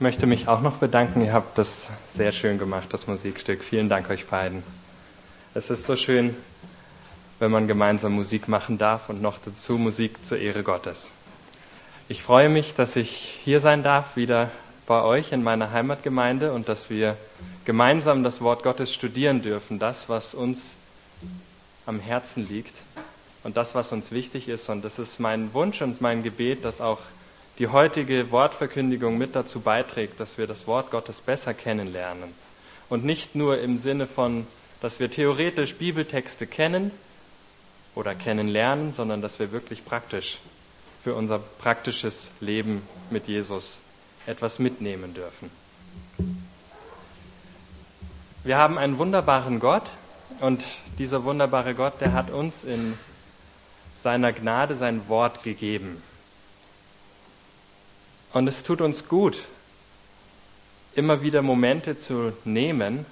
möchte mich auch noch bedanken. Ihr habt das sehr schön gemacht, das Musikstück. Vielen Dank euch beiden. Es ist so schön, wenn man gemeinsam Musik machen darf und noch dazu Musik zur Ehre Gottes. Ich freue mich, dass ich hier sein darf, wieder bei euch in meiner Heimatgemeinde und dass wir gemeinsam das Wort Gottes studieren dürfen, das, was uns am Herzen liegt und das, was uns wichtig ist. Und das ist mein Wunsch und mein Gebet, dass auch die heutige Wortverkündigung mit dazu beiträgt, dass wir das Wort Gottes besser kennenlernen. Und nicht nur im Sinne von, dass wir theoretisch Bibeltexte kennen oder kennenlernen, sondern dass wir wirklich praktisch für unser praktisches Leben mit Jesus etwas mitnehmen dürfen. Wir haben einen wunderbaren Gott und dieser wunderbare Gott, der hat uns in seiner Gnade sein Wort gegeben. Und es tut uns gut, immer wieder Momente zu nehmen,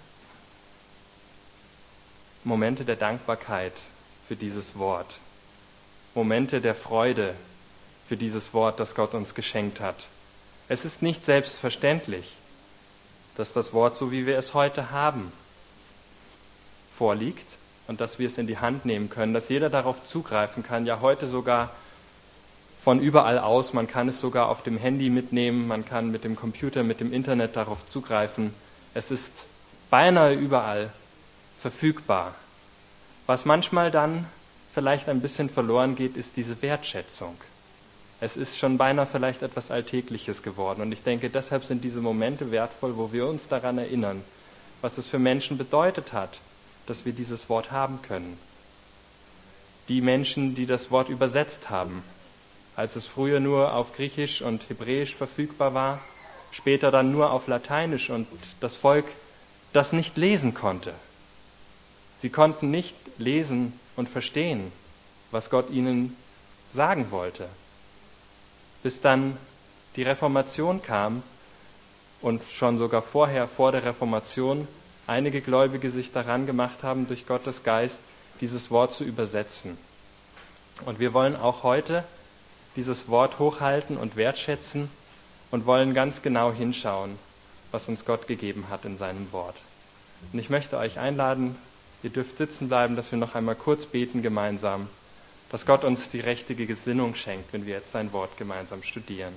Momente der Dankbarkeit für dieses Wort, Momente der Freude für dieses Wort, das Gott uns geschenkt hat. Es ist nicht selbstverständlich, dass das Wort, so wie wir es heute haben, vorliegt und dass wir es in die Hand nehmen können, dass jeder darauf zugreifen kann, ja heute sogar von überall aus, man kann es sogar auf dem Handy mitnehmen, man kann mit dem Computer, mit dem Internet darauf zugreifen. Es ist beinahe überall verfügbar. Was manchmal dann vielleicht ein bisschen verloren geht, ist diese Wertschätzung. Es ist schon beinahe vielleicht etwas Alltägliches geworden. Und ich denke, deshalb sind diese Momente wertvoll, wo wir uns daran erinnern, was es für Menschen bedeutet hat, dass wir dieses Wort haben können. Die Menschen, die das Wort übersetzt haben, als es früher nur auf Griechisch und Hebräisch verfügbar war, später dann nur auf Lateinisch und das Volk das nicht lesen konnte. Sie konnten nicht lesen und verstehen, was Gott ihnen sagen wollte. Bis dann die Reformation kam und schon sogar vorher, vor der Reformation, einige Gläubige sich daran gemacht haben, durch Gottes Geist dieses Wort zu übersetzen. Und wir wollen auch heute dieses Wort hochhalten und wertschätzen und wollen ganz genau hinschauen, was uns Gott gegeben hat in seinem Wort. Und ich möchte euch einladen, ihr dürft sitzen bleiben, dass wir noch einmal kurz beten gemeinsam, dass Gott uns die richtige Gesinnung schenkt, wenn wir jetzt sein Wort gemeinsam studieren.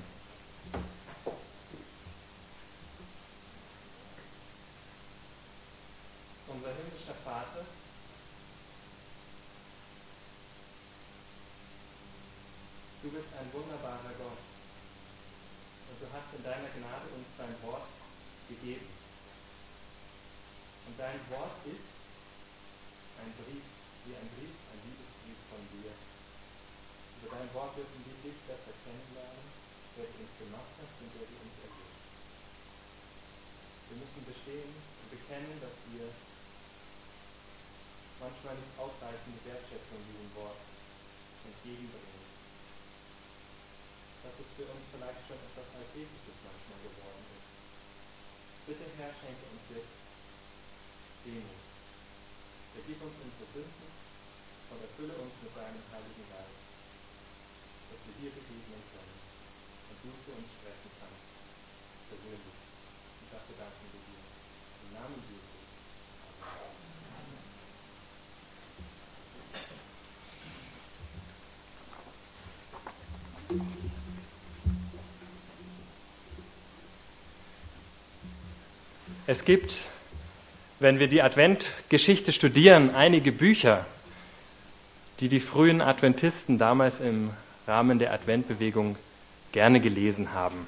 Unser himmlischer Vater, du bist ein wunderbarer Gott und du hast in deiner Gnade uns dein Wort gegeben. Und dein Wort ist ein Brief, ein Liebesbrief von dir. Über dein Wort dürfen wir dich besser kennenlernen, wer du uns gemacht hast und wer du uns erlöst. Wir müssen bestehen und bekennen, dass wir manchmal nicht ausreichende Wertschätzung diesem Wort entgegenbringen. Dass es für uns vielleicht schon etwas Alltägliches manchmal geworden ist. Bitte Herr, schenke uns jetzt Demut. Vergib uns unsere Sünden und erfülle uns mit deinem Heiligen Geist, dass wir dir begegnen können und du zu uns sprechen kannst, persönlich. Und dafür danken wir dir. Im Namen Jesu. Es gibt, wenn wir die Adventgeschichte studieren, einige Bücher, die die frühen Adventisten damals im Rahmen der Adventbewegung gerne gelesen haben.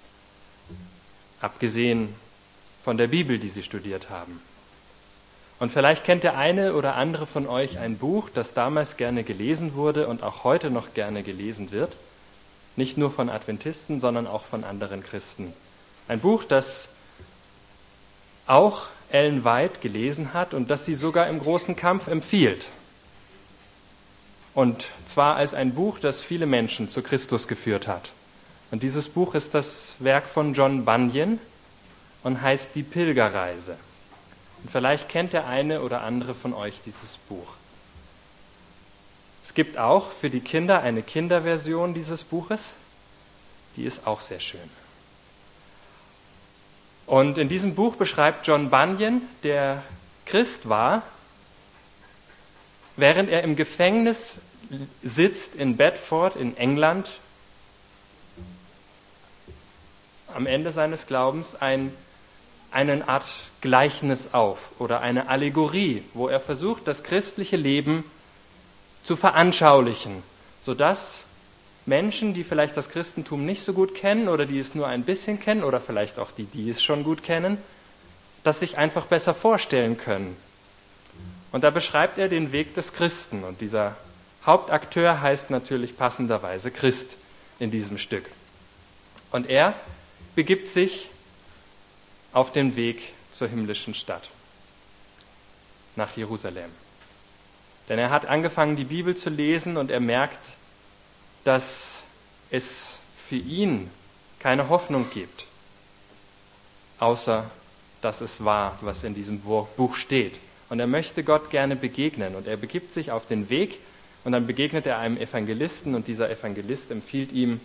Abgesehen von der Bibel, die sie studiert haben. Und vielleicht kennt der eine oder andere von euch ein Buch, das damals gerne gelesen wurde und auch heute noch gerne gelesen wird. Nicht nur von Adventisten, sondern auch von anderen Christen. Ein Buch, das auch Ellen White gelesen hat und das sie sogar im großen Kampf empfiehlt. Und zwar als ein Buch, das viele Menschen zu Christus geführt hat. Und dieses Buch ist das Werk von John Bunyan und heißt Die Pilgerreise. Und vielleicht kennt der eine oder andere von euch dieses Buch. Es gibt auch für die Kinder eine Kinderversion dieses Buches. Die ist auch sehr schön. Und in diesem Buch beschreibt John Bunyan, der Christ war, während er im Gefängnis sitzt in Bedford in England, am Ende seines Glaubens eine Art Gleichnis auf oder eine Allegorie, wo er versucht, das christliche Leben zu veranschaulichen, sodass Menschen, die vielleicht das Christentum nicht so gut kennen oder die es nur ein bisschen kennen oder vielleicht auch die es schon gut kennen, das sich einfach besser vorstellen können. Und da beschreibt er den Weg des Christen. Und dieser Hauptakteur heißt natürlich passenderweise Christ in diesem Stück. Und er begibt sich auf den Weg zur himmlischen Stadt, nach Jerusalem. Denn er hat angefangen, die Bibel zu lesen und er merkt, dass es für ihn keine Hoffnung gibt, außer dass es wahr, was in diesem Buch steht. Und er möchte Gott gerne begegnen und er begibt sich auf den Weg und dann begegnet er einem Evangelisten und dieser Evangelist empfiehlt ihm,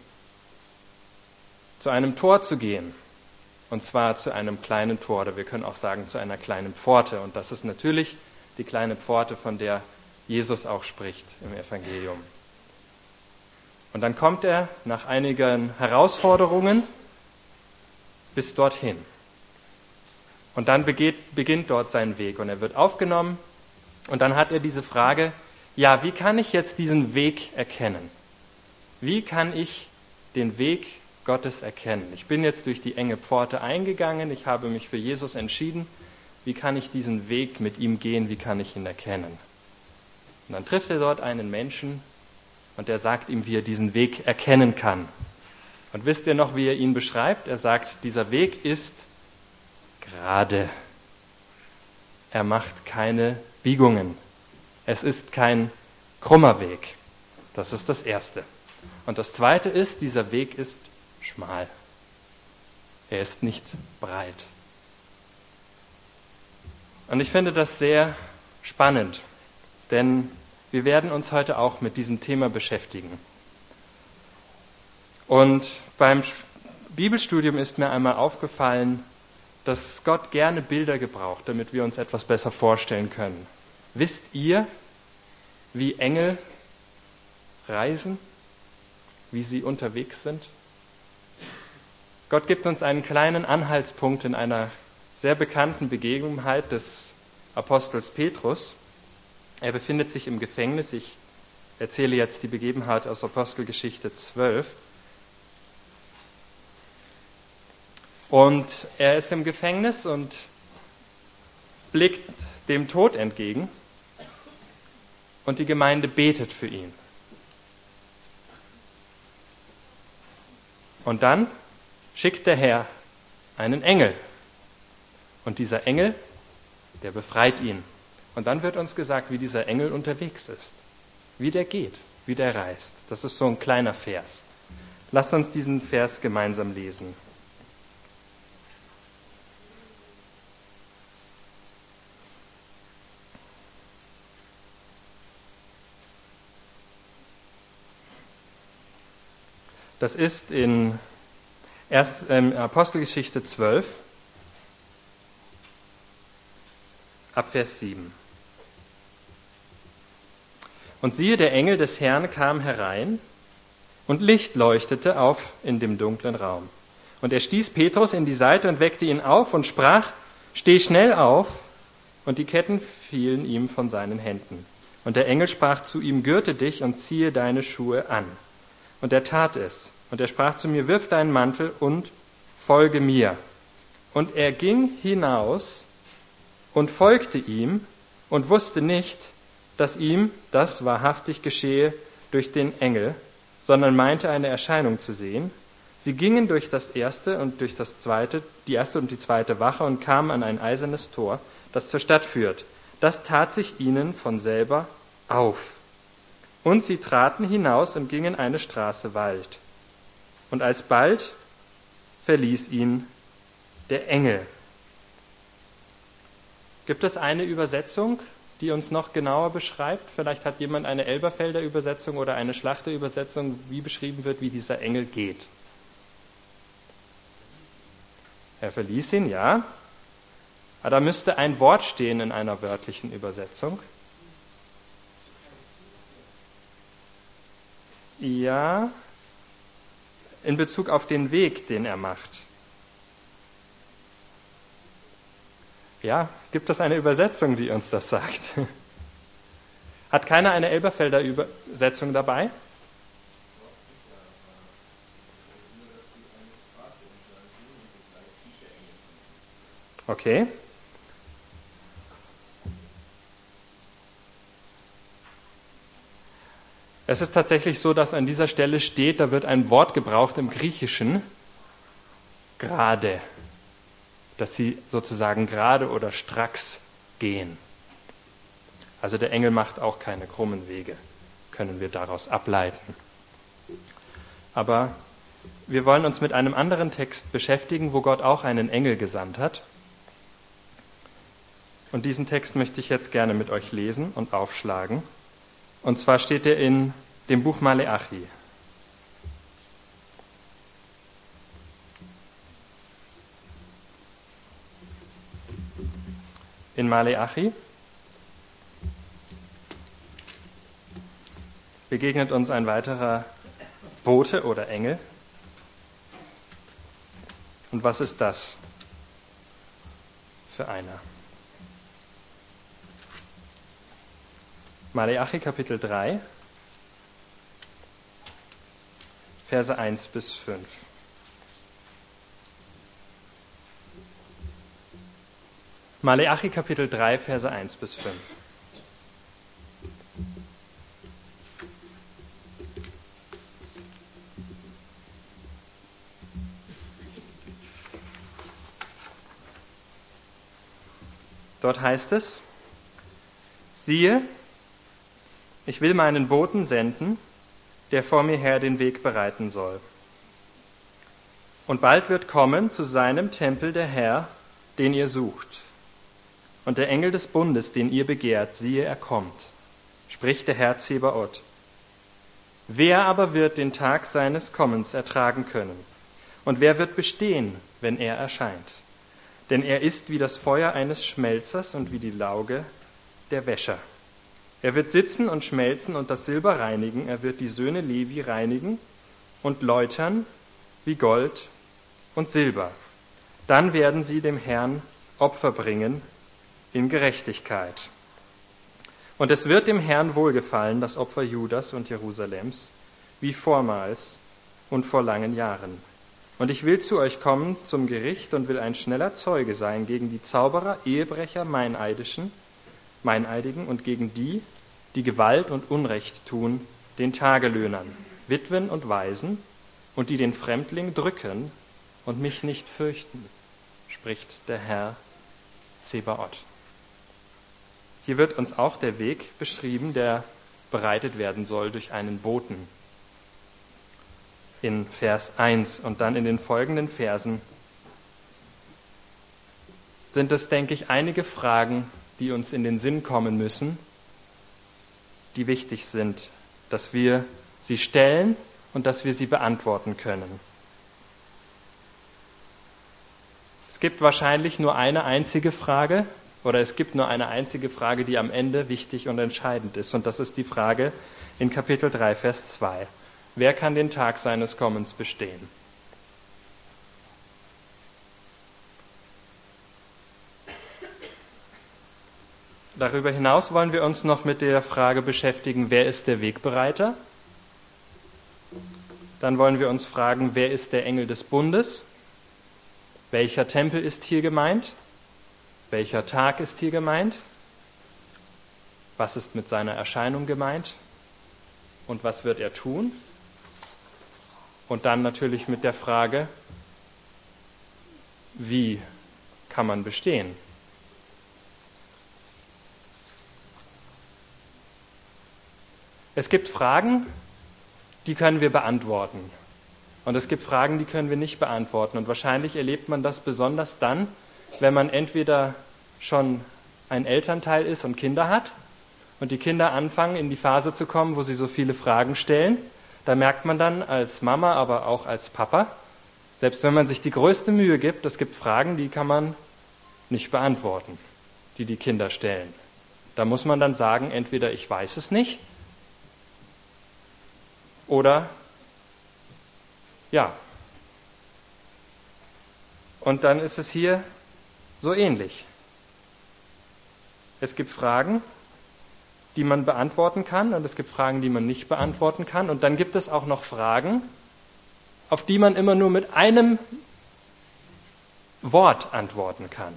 zu einem Tor zu gehen. Und zwar zu einem kleinen Tor, oder wir können auch sagen zu einer kleinen Pforte. Und das ist natürlich die kleine Pforte, von der Jesus auch spricht im Evangelium. Und dann kommt er nach einigen Herausforderungen bis dorthin. Und dann beginnt dort sein Weg und er wird aufgenommen. Und dann hat er diese Frage, ja, wie kann ich jetzt diesen Weg erkennen? Wie kann ich den Weg Gottes erkennen? Ich bin jetzt durch die enge Pforte eingegangen, ich habe mich für Jesus entschieden. Wie kann ich diesen Weg mit ihm gehen? Wie kann ich ihn erkennen? Und dann trifft er dort einen Menschen und der sagt ihm, wie er diesen Weg erkennen kann. Und wisst ihr noch, wie er ihn beschreibt? Er sagt, dieser Weg ist gerade. Er macht keine Biegungen. Es ist kein krummer Weg. Das ist das Erste. Und das Zweite ist, dieser Weg ist schmal. Er ist nicht breit. Und ich finde das sehr spannend, denn wir werden uns heute auch mit diesem Thema beschäftigen. Und beim Bibelstudium ist mir einmal aufgefallen, dass Gott gerne Bilder gebraucht, damit wir uns etwas besser vorstellen können. Wisst ihr, wie Engel reisen, wie sie unterwegs sind? Gott gibt uns einen kleinen Anhaltspunkt in einer sehr bekannten Begebenheit des Apostels Petrus. Er befindet sich im Gefängnis. Ich erzähle jetzt die Begebenheit aus Apostelgeschichte 12. Und er ist im Gefängnis und blickt dem Tod entgegen und die Gemeinde betet für ihn. Und dann schickt der Herr einen Engel. Und dieser Engel, der befreit ihn. Und dann wird uns gesagt, wie dieser Engel unterwegs ist, wie der geht, wie der reist. Das ist so ein kleiner Vers. Lasst uns diesen Vers gemeinsam lesen. Das ist in Apostelgeschichte 12, ab Vers 7. Und siehe, der Engel des Herrn kam herein, und Licht leuchtete auf in dem dunklen Raum. Und er stieß Petrus in die Seite und weckte ihn auf und sprach, steh schnell auf, und die Ketten fielen ihm von seinen Händen. Und der Engel sprach zu ihm, gürte dich und ziehe deine Schuhe an. Und er tat es. Und er sprach zu mir, wirf deinen Mantel und folge mir. Und er ging hinaus und folgte ihm und wusste nicht, dass ihm das wahrhaftig geschehe durch den Engel, sondern meinte, eine Erscheinung zu sehen. Sie gingen durch das erste und durch das zweite, die erste und die zweite Wache und kamen an ein eisernes Tor, das zur Stadt führt. Das tat sich ihnen von selber auf. Und sie traten hinaus und gingen eine Straße weit. Und alsbald verließ ihn der Engel. Gibt es eine Übersetzung, die uns noch genauer beschreibt? Vielleicht hat jemand eine Elberfelder Übersetzung oder eine Schlachter Übersetzung, wie beschrieben wird, wie dieser Engel geht. Er verließ ihn, ja. Aber da müsste ein Wort stehen in einer wörtlichen Übersetzung. Ja, in Bezug auf den Weg, den er macht. Ja, gibt es eine Übersetzung, die uns das sagt? Hat keiner eine Elberfelder Übersetzung dabei? Okay. Es ist tatsächlich so, dass an dieser Stelle steht, da wird ein Wort gebraucht im Griechischen, gerade, dass sie sozusagen gerade oder stracks gehen. Also der Engel macht auch keine krummen Wege, können wir daraus ableiten. Aber wir wollen uns mit einem anderen Text beschäftigen, wo Gott auch einen Engel gesandt hat. Und diesen Text möchte ich jetzt gerne mit euch lesen und aufschlagen. Und zwar steht er in dem Buch Maleachi. In Maleachi begegnet uns ein weiterer Bote oder Engel. Und was ist das für einer? Maleachi Kapitel 3, Verse 1 bis 5. Maleachi Kapitel 3, Verse 1 bis 5. Dort heißt es: Siehe, ich will meinen Boten senden, der vor mir her den Weg bereiten soll. Und bald wird kommen zu seinem Tempel der Herr, den ihr sucht. Und der Engel des Bundes, den ihr begehrt, siehe, er kommt, spricht der Herr Zebaoth. Wer aber wird den Tag seines Kommens ertragen können? Und wer wird bestehen, wenn er erscheint? Denn er ist wie das Feuer eines Schmelzers und wie die Lauge der Wäscher. Er wird sitzen und schmelzen und das Silber reinigen, er wird die Söhne Levi reinigen und läutern wie Gold und Silber. Dann werden sie dem Herrn Opfer bringen in Gerechtigkeit. Und es wird dem Herrn wohlgefallen, das Opfer Judas und Jerusalems, wie vormals und vor langen Jahren. Und ich will zu euch kommen zum Gericht und will ein schneller Zeuge sein gegen die Zauberer, Ehebrecher, Meineidigen und gegen die, die Gewalt und Unrecht tun, den Tagelöhnern, Witwen und Waisen und die den Fremdling drücken und mich nicht fürchten, spricht der Herr Zebaoth. Hier wird uns auch der Weg beschrieben, der bereitet werden soll durch einen Boten. In Vers 1 und dann in den folgenden Versen sind es, denke ich, einige Fragen, die uns in den Sinn kommen müssen, die wichtig sind, dass wir sie stellen und dass wir sie beantworten können. Es gibt wahrscheinlich nur eine einzige Frage, oder es gibt nur eine einzige Frage, die am Ende wichtig und entscheidend ist, und das ist die Frage in Kapitel 3, Vers 2. Wer kann den Tag seines Kommens bestehen? Darüber hinaus wollen wir uns noch mit der Frage beschäftigen, wer ist der Wegbereiter? Dann wollen wir uns fragen, wer ist der Engel des Bundes? Welcher Tempel ist hier gemeint? Welcher Tag ist hier gemeint? Was ist mit seiner Erscheinung gemeint? Und was wird er tun? Und dann natürlich mit der Frage, wie kann man bestehen? Es gibt Fragen, die können wir beantworten. Und es gibt Fragen, die können wir nicht beantworten. Und wahrscheinlich erlebt man das besonders dann, wenn man entweder schon ein Elternteil ist und Kinder hat und die Kinder anfangen, in die Phase zu kommen, wo sie so viele Fragen stellen. Da merkt man dann als Mama, aber auch als Papa, Selbst wenn man sich die größte Mühe gibt, es gibt Fragen, die kann man nicht beantworten, die die Kinder stellen. Da muss man dann sagen, entweder ich weiß es nicht oder ja. Und dann ist es hier so ähnlich. Es gibt Fragen, die man beantworten kann, und es gibt Fragen, die man nicht beantworten kann. Und dann gibt es auch noch Fragen, auf die man immer nur mit einem Wort antworten kann.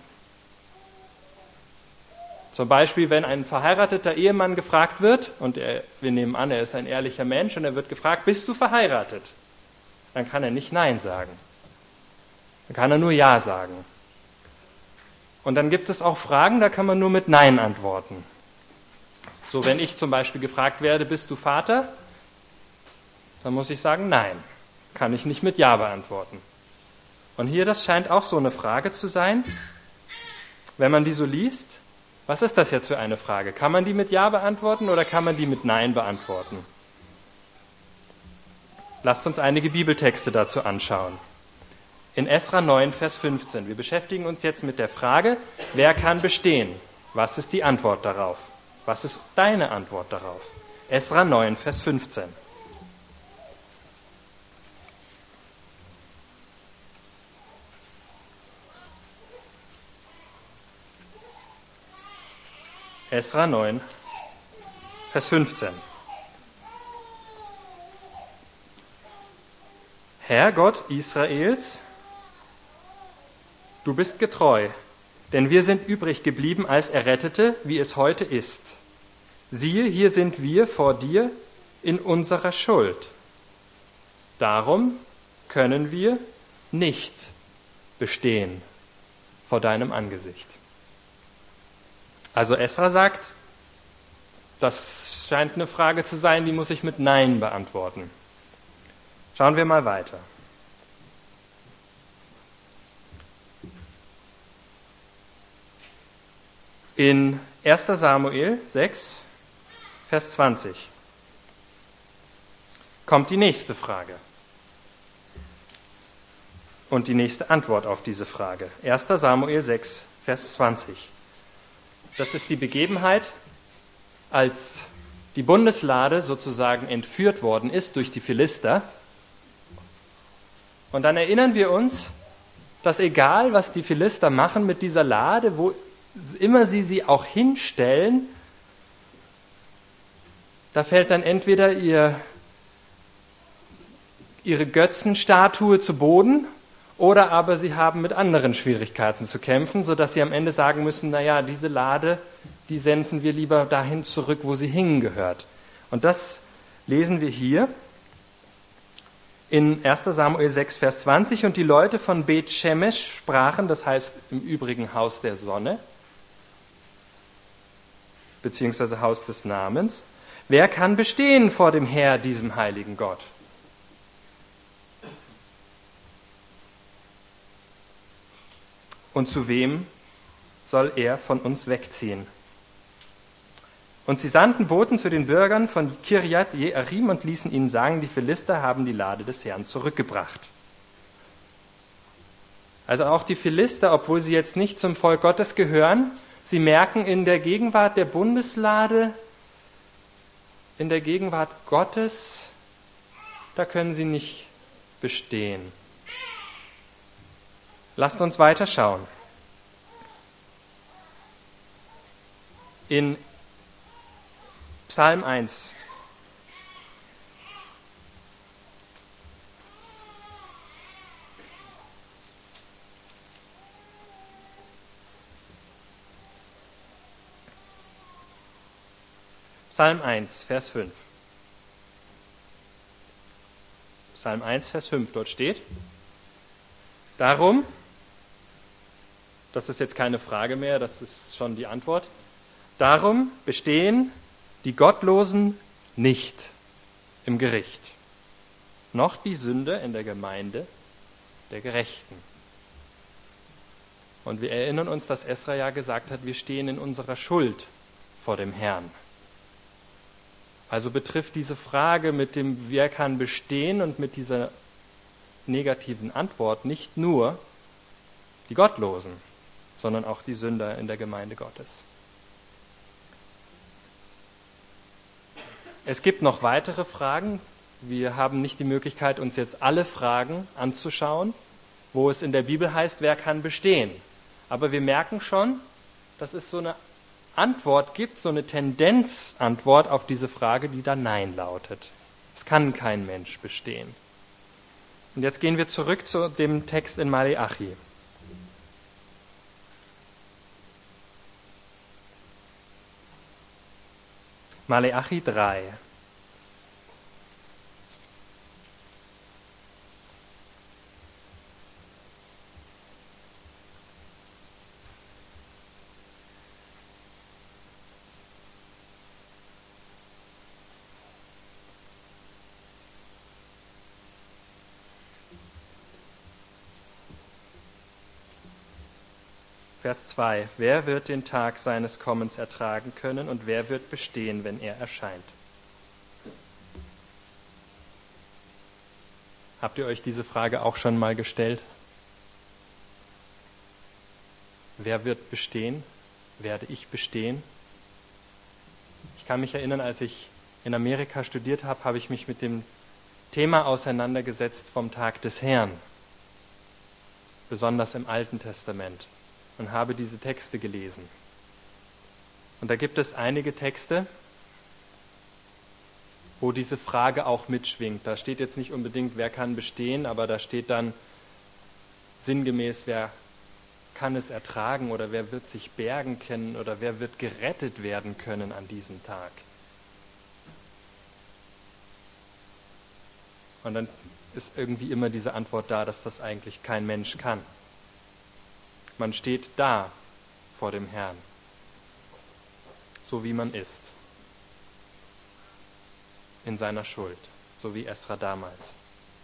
Zum Beispiel, wenn ein verheirateter Ehemann gefragt wird, und wir nehmen an, er ist ein ehrlicher Mensch, und er wird gefragt, bist du verheiratet? Dann kann er nicht Nein sagen. Dann kann er nur Ja sagen. Und dann gibt es auch Fragen, da kann man nur mit Nein antworten. So, wenn ich zum Beispiel gefragt werde, bist du Vater? Dann muss ich sagen, nein. Kann ich nicht mit Ja beantworten. Und hier, das scheint auch so eine Frage zu sein. Wenn man die so liest, was ist das jetzt für eine Frage? Kann man die mit Ja beantworten oder kann man die mit Nein beantworten? Lasst uns einige Bibeltexte dazu anschauen. In Esra 9, Vers 15. Wir beschäftigen uns jetzt mit der Frage, wer kann bestehen? Was ist die Antwort darauf? Was ist deine Antwort darauf? Esra 9, Vers 15. Esra 9, Vers 15. Herr Gott Israels, du bist getreu, denn wir sind übrig geblieben als Errettete, wie es heute ist. Siehe, hier sind wir vor dir in unserer Schuld. Darum können wir nicht bestehen vor deinem Angesicht. Also Esra sagt, das scheint eine Frage zu sein, die muss ich mit Nein beantworten. Schauen wir mal weiter. In 1. Samuel 6, Vers 20 kommt die nächste Frage und die nächste Antwort auf diese Frage. 1. Samuel 6, Vers 20. Das ist die Begebenheit, als die Bundeslade sozusagen entführt worden ist durch die Philister. Und dann erinnern wir uns, dass egal, was die Philister machen mit dieser Lade, wo immer sie auch hinstellen, da fällt dann entweder ihre Götzenstatue zu Boden oder aber sie haben mit anderen Schwierigkeiten zu kämpfen, sodass sie am Ende sagen müssen, naja, diese Lade, die senden wir lieber dahin zurück, wo sie hingehört. Und das lesen wir hier in 1. Samuel 6, Vers 20. Und die Leute von Bet Shemesh sprachen, das heißt im Übrigen Haus der Sonne, beziehungsweise Haus des Namens, wer kann bestehen vor dem Herr, diesem heiligen Gott? Und zu wem soll er von uns wegziehen? Und sie sandten Boten zu den Bürgern von Kirjat Jearim und ließen ihnen sagen, die Philister haben die Lade des Herrn zurückgebracht. Also auch die Philister, obwohl sie jetzt nicht zum Volk Gottes gehören, sie merken in der Gegenwart der Bundeslade, in der Gegenwart Gottes, da können sie nicht bestehen. Lasst uns weiter schauen. In Psalm 1. Psalm 1, Vers 5. Psalm 1, Vers 5, dort steht: Darum, das ist jetzt keine Frage mehr, das ist schon die Antwort, darum bestehen die Gottlosen nicht im Gericht, noch die Sünde in der Gemeinde der Gerechten. Und wir erinnern uns, dass Esra ja gesagt hat, wir stehen in unserer Schuld vor dem Herrn. Also betrifft diese Frage mit dem, wer kann bestehen und mit dieser negativen Antwort nicht nur die Gottlosen, sondern auch die Sünder in der Gemeinde Gottes. Es gibt noch weitere Fragen. Wir haben nicht die Möglichkeit, uns jetzt alle Fragen anzuschauen, wo es in der Bibel heißt, wer kann bestehen. Aber wir merken schon, dass es so eine Antwort gibt, so eine Tendenzantwort auf diese Frage, die da Nein lautet. Es kann kein Mensch bestehen. Und jetzt gehen wir zurück zu dem Text in Maleachi. Maleachi 3. Vers 2. Wer wird den Tag seines Kommens ertragen können und wer wird bestehen, wenn er erscheint? Habt ihr euch diese Frage auch schon mal gestellt? Wer wird bestehen? Werde ich bestehen? Ich kann mich erinnern, als ich in Amerika studiert habe, habe ich mich mit dem Thema auseinandergesetzt vom Tag des Herrn, besonders im Alten Testament, und habe diese Texte gelesen. Und da gibt es einige Texte, wo diese Frage auch mitschwingt. Da steht jetzt nicht unbedingt, wer kann bestehen, aber da steht dann sinngemäß, wer kann es ertragen oder wer wird sich bergen können oder wer wird gerettet werden können an diesem Tag. Und dann ist irgendwie immer diese Antwort da, dass das eigentlich kein Mensch kann. Man steht da vor dem Herrn, so wie man ist, in seiner Schuld, so wie Esra damals.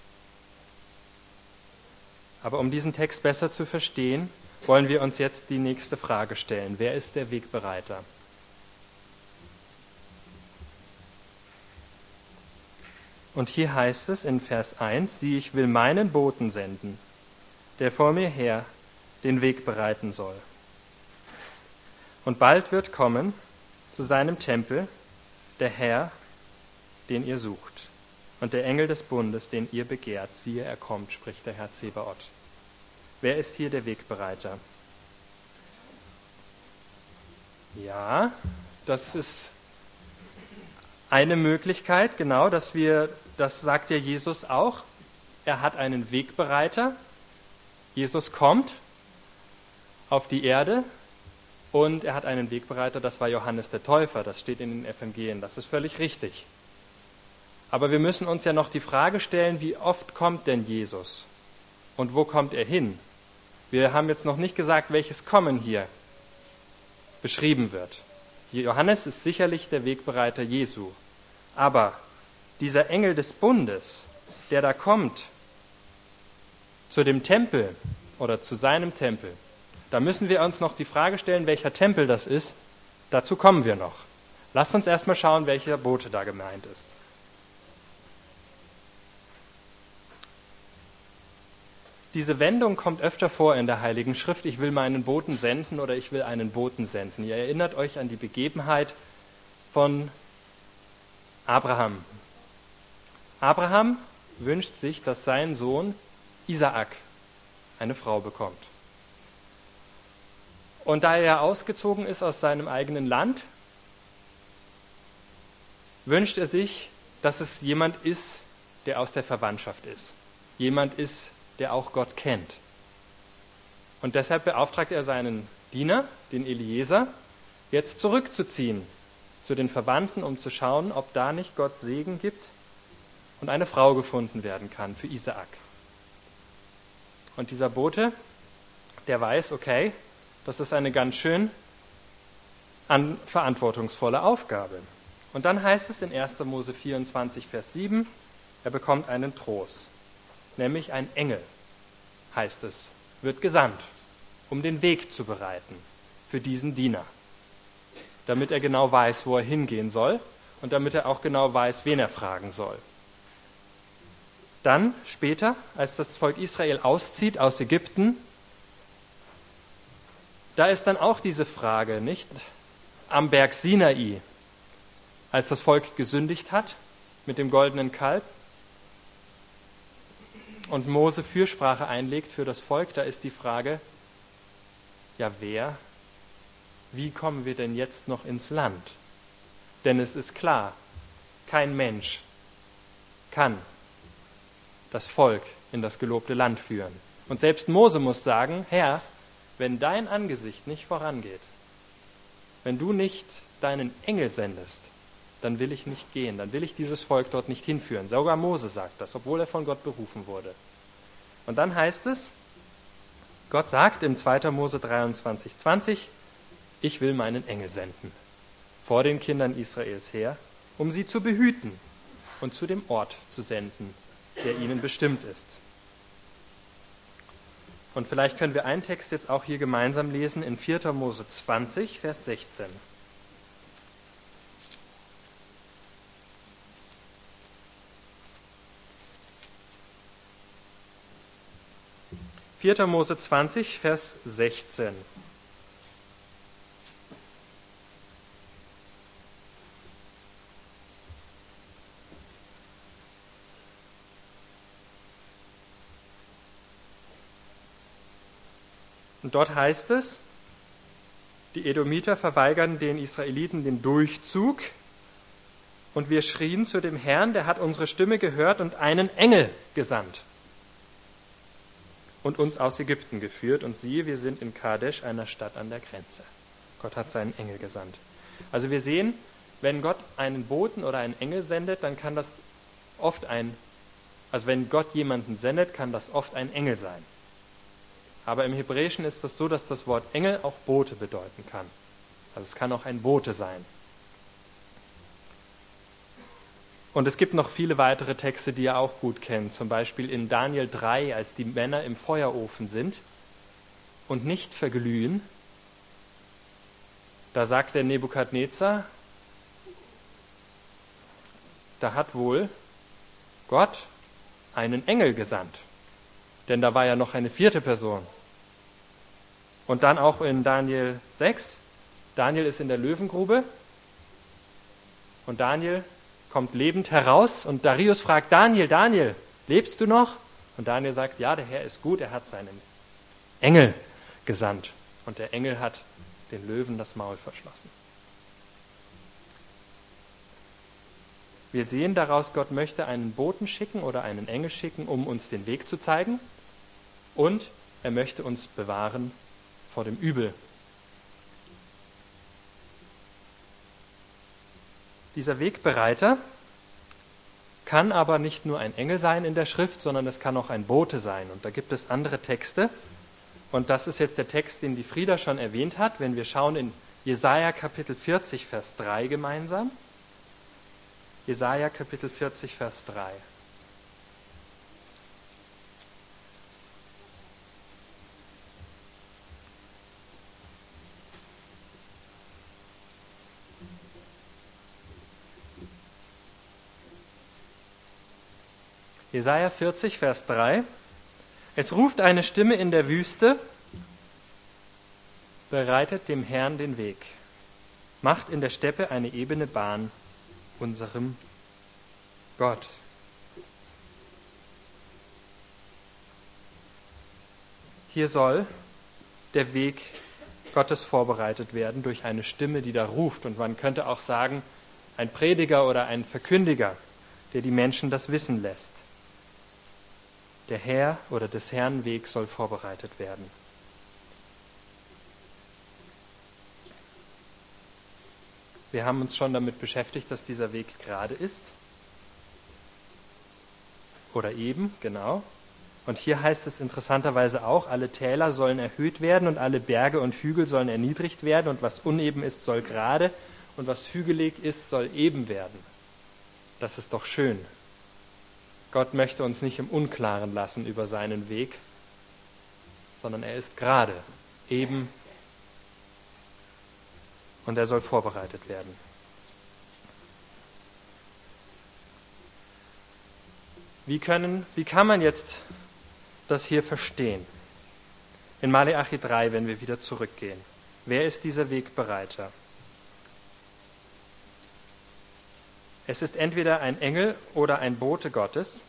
Aber um diesen Text besser zu verstehen, wollen wir uns jetzt die nächste Frage stellen. Wer ist der Wegbereiter? Und hier heißt es in Vers 1, siehe, ich will meinen Boten senden, der vor mir her den Weg bereiten soll. Und bald wird kommen zu seinem Tempel der Herr, den ihr sucht, und der Engel des Bundes, den ihr begehrt. Siehe, er kommt, spricht der Herr Zebaoth. Wer ist hier der Wegbereiter? Ja, das ist eine Möglichkeit, genau, das sagt ja Jesus auch. Er hat einen Wegbereiter. Jesus kommt auf die Erde und er hat einen Wegbereiter, das war Johannes der Täufer, das steht in den Evangelien, das ist völlig richtig. Aber wir müssen uns ja noch die Frage stellen, wie oft kommt denn Jesus und wo kommt er hin? Wir haben jetzt noch nicht gesagt, welches Kommen hier beschrieben wird. Johannes ist sicherlich der Wegbereiter Jesu, aber dieser Engel des Bundes, der da kommt zu dem Tempel oder zu seinem Tempel, da müssen wir uns noch die Frage stellen, welcher Tempel das ist. Dazu kommen wir noch. Lasst uns erstmal schauen, welcher Bote da gemeint ist. Diese Wendung kommt öfter vor in der Heiligen Schrift. Ich will meinen Boten senden oder ich will einen Boten senden. Ihr erinnert euch an die Begebenheit von Abraham. Abraham wünscht sich, dass sein Sohn Isaak eine Frau bekommt. Und da er ausgezogen ist aus seinem eigenen Land, wünscht er sich, dass es jemand ist, der aus der Verwandtschaft ist. Jemand ist, der auch Gott kennt. Und deshalb beauftragt er seinen Diener, den Eliezer, jetzt zurückzuziehen zu den Verwandten, um zu schauen, ob da nicht Gott Segen gibt und eine Frau gefunden werden kann für Isaak. Und dieser Bote, der weiß, okay, das ist eine ganz schön verantwortungsvolle Aufgabe. Und dann heißt es in 1. Mose 24, Vers 7, er bekommt einen Trost, nämlich ein Engel, heißt es, wird gesandt, um den Weg zu bereiten für diesen Diener, damit er genau weiß, wo er hingehen soll und damit er auch genau weiß, wen er fragen soll. Dann später, als das Volk Israel auszieht aus Ägypten, da ist dann auch diese Frage, nicht? Am Berg Sinai, als das Volk gesündigt hat mit dem goldenen Kalb und Mose Fürsprache einlegt für das Volk, da ist die Frage, ja wie kommen wir denn jetzt noch ins Land? Denn es ist klar, kein Mensch kann das Volk in das gelobte Land führen. Und selbst Mose muss sagen, Herr, wenn dein Angesicht nicht vorangeht, wenn du nicht deinen Engel sendest, dann will ich nicht gehen, dann will ich dieses Volk dort nicht hinführen. Sogar Mose sagt das, obwohl er von Gott berufen wurde. Und dann heißt es, Gott sagt in 2. Mose 23,20, ich will meinen Engel senden vor den Kindern Israels her, um sie zu behüten und zu dem Ort zu senden, der ihnen bestimmt ist. Und vielleicht können wir einen Text jetzt auch hier gemeinsam lesen in 4. Mose 20, Vers 16. 4. Mose 20, Vers 16. Und dort heißt es, die Edomiter verweigern den Israeliten den Durchzug und wir schrien zu dem Herrn, der hat unsere Stimme gehört und einen Engel gesandt und uns aus Ägypten geführt. Und siehe, wir sind in Kadesh, einer Stadt an der Grenze. Gott hat seinen Engel gesandt. Also wir sehen, wenn Gott einen Boten oder einen Engel sendet, dann kann das oft wenn Gott jemanden sendet, kann das oft ein Engel sein. Aber im Hebräischen ist es so, dass das Wort Engel auch Bote bedeuten kann. Also es kann auch ein Bote sein. Und es gibt noch viele weitere Texte, die ihr auch gut kennt. Zum Beispiel in Daniel 3, als die Männer im Feuerofen sind und nicht verglühen. Da sagt der Nebukadnezar, da hat wohl Gott einen Engel gesandt. Denn da war ja noch eine vierte Person. Und dann auch in Daniel 6. Daniel ist in der Löwengrube und Daniel kommt lebend heraus und Darius fragt Daniel, lebst du noch? Und Daniel sagt, ja, der Herr ist gut, er hat seinen Engel gesandt. Und der Engel hat den Löwen das Maul verschlossen. Wir sehen daraus, Gott möchte einen Boten schicken oder einen Engel schicken, um uns den Weg zu zeigen. Und er möchte uns bewahren vor dem Übel. Dieser Wegbereiter kann aber nicht nur ein Engel sein in der Schrift, sondern es kann auch ein Bote sein. Und da gibt es andere Texte. Und das ist jetzt der Text, den die Frieda schon erwähnt hat. Wenn wir schauen in Jesaja Kapitel 40, Vers 3 gemeinsam. Jesaja Kapitel 40, Vers 3. Jesaja 40, Vers 3. Es ruft eine Stimme in der Wüste, bereitet dem Herrn den Weg, macht in der Steppe eine ebene Bahn unserem Gott. Hier soll der Weg Gottes vorbereitet werden durch eine Stimme, die da ruft. Und man könnte auch sagen, ein Prediger oder ein Verkündiger, der die Menschen das wissen lässt. Der Herr oder des Herrn Weg soll vorbereitet werden. Wir haben uns schon damit beschäftigt, dass dieser Weg gerade ist. Oder eben, genau. Und hier heißt es interessanterweise auch, alle Täler sollen erhöht werden und alle Berge und Hügel sollen erniedrigt werden und was uneben ist, soll gerade und was hügelig ist, soll eben werden. Das ist doch schön. Gott möchte uns nicht im Unklaren lassen über seinen Weg, sondern er ist gerade, eben und er soll vorbereitet werden. Wie kann man jetzt das hier verstehen? In Maleachi 3, wenn wir wieder zurückgehen. Wer ist dieser Wegbereiter? Es ist entweder ein Engel oder ein Bote Gottes.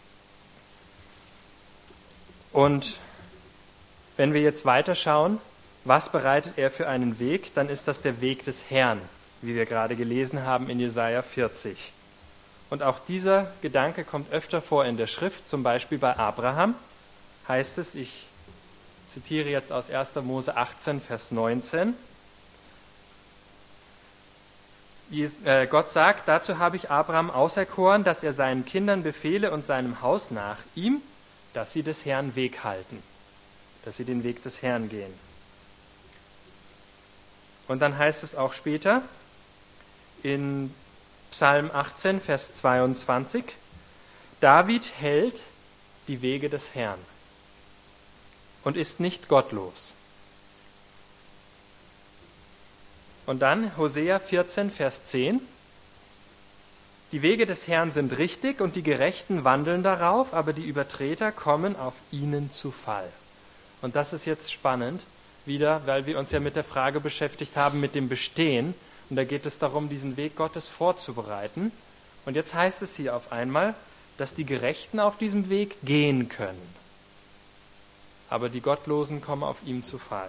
Und wenn wir jetzt weiterschauen, was bereitet er für einen Weg, dann ist das der Weg des Herrn, wie wir gerade gelesen haben in Jesaja 40. Und auch dieser Gedanke kommt öfter vor in der Schrift, zum Beispiel bei Abraham heißt es, ich zitiere jetzt aus 1. Mose 18, Vers 19. Gott sagt, dazu habe ich Abraham auserkoren, dass er seinen Kindern befehle und seinem Haus nach ihm, dass sie des Herrn Weg halten, dass sie den Weg des Herrn gehen. Und dann heißt es auch später in Psalm 18, Vers 22, David hält die Wege des Herrn und ist nicht gottlos. Und dann Hosea 14, Vers 10, die Wege des Herrn sind richtig und die Gerechten wandeln darauf, aber die Übertreter kommen auf ihnen zu Fall. Und das ist jetzt spannend, wieder, weil wir uns ja mit der Frage beschäftigt haben, mit dem Bestehen. Und da geht es darum, diesen Weg Gottes vorzubereiten. Und jetzt heißt es hier auf einmal, dass die Gerechten auf diesem Weg gehen können. Aber die Gottlosen kommen auf ihm zu Fall.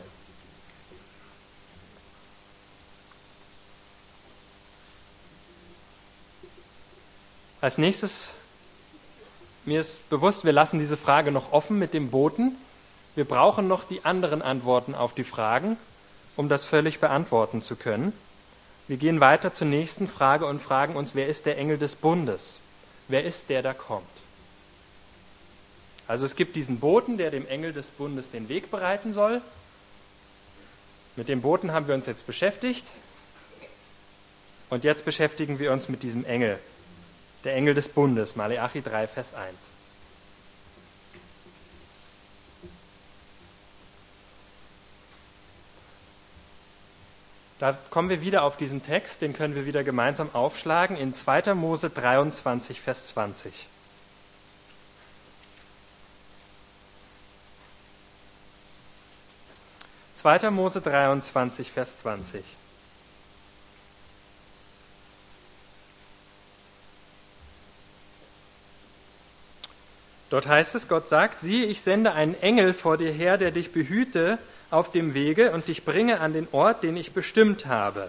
Als nächstes, mir ist bewusst, wir lassen diese Frage noch offen mit dem Boten. Wir brauchen noch die anderen Antworten auf die Fragen, um das völlig beantworten zu können. Wir gehen weiter zur nächsten Frage und fragen uns, wer ist der Engel des Bundes? Wer ist der, der kommt? Also es gibt diesen Boten, der dem Engel des Bundes den Weg bereiten soll. Mit dem Boten haben wir uns jetzt beschäftigt. Und jetzt beschäftigen wir uns mit diesem Engel, der Engel des Bundes, Maleachi 3, Vers 1. Da kommen wir wieder auf diesen Text, den können wir wieder gemeinsam aufschlagen in 2. Mose 23, Vers 20. Zweiter Mose 23, Vers 20. Dort heißt es, Gott sagt, siehe, ich sende einen Engel vor dir her, der dich behüte auf dem Wege und dich bringe an den Ort, den ich bestimmt habe.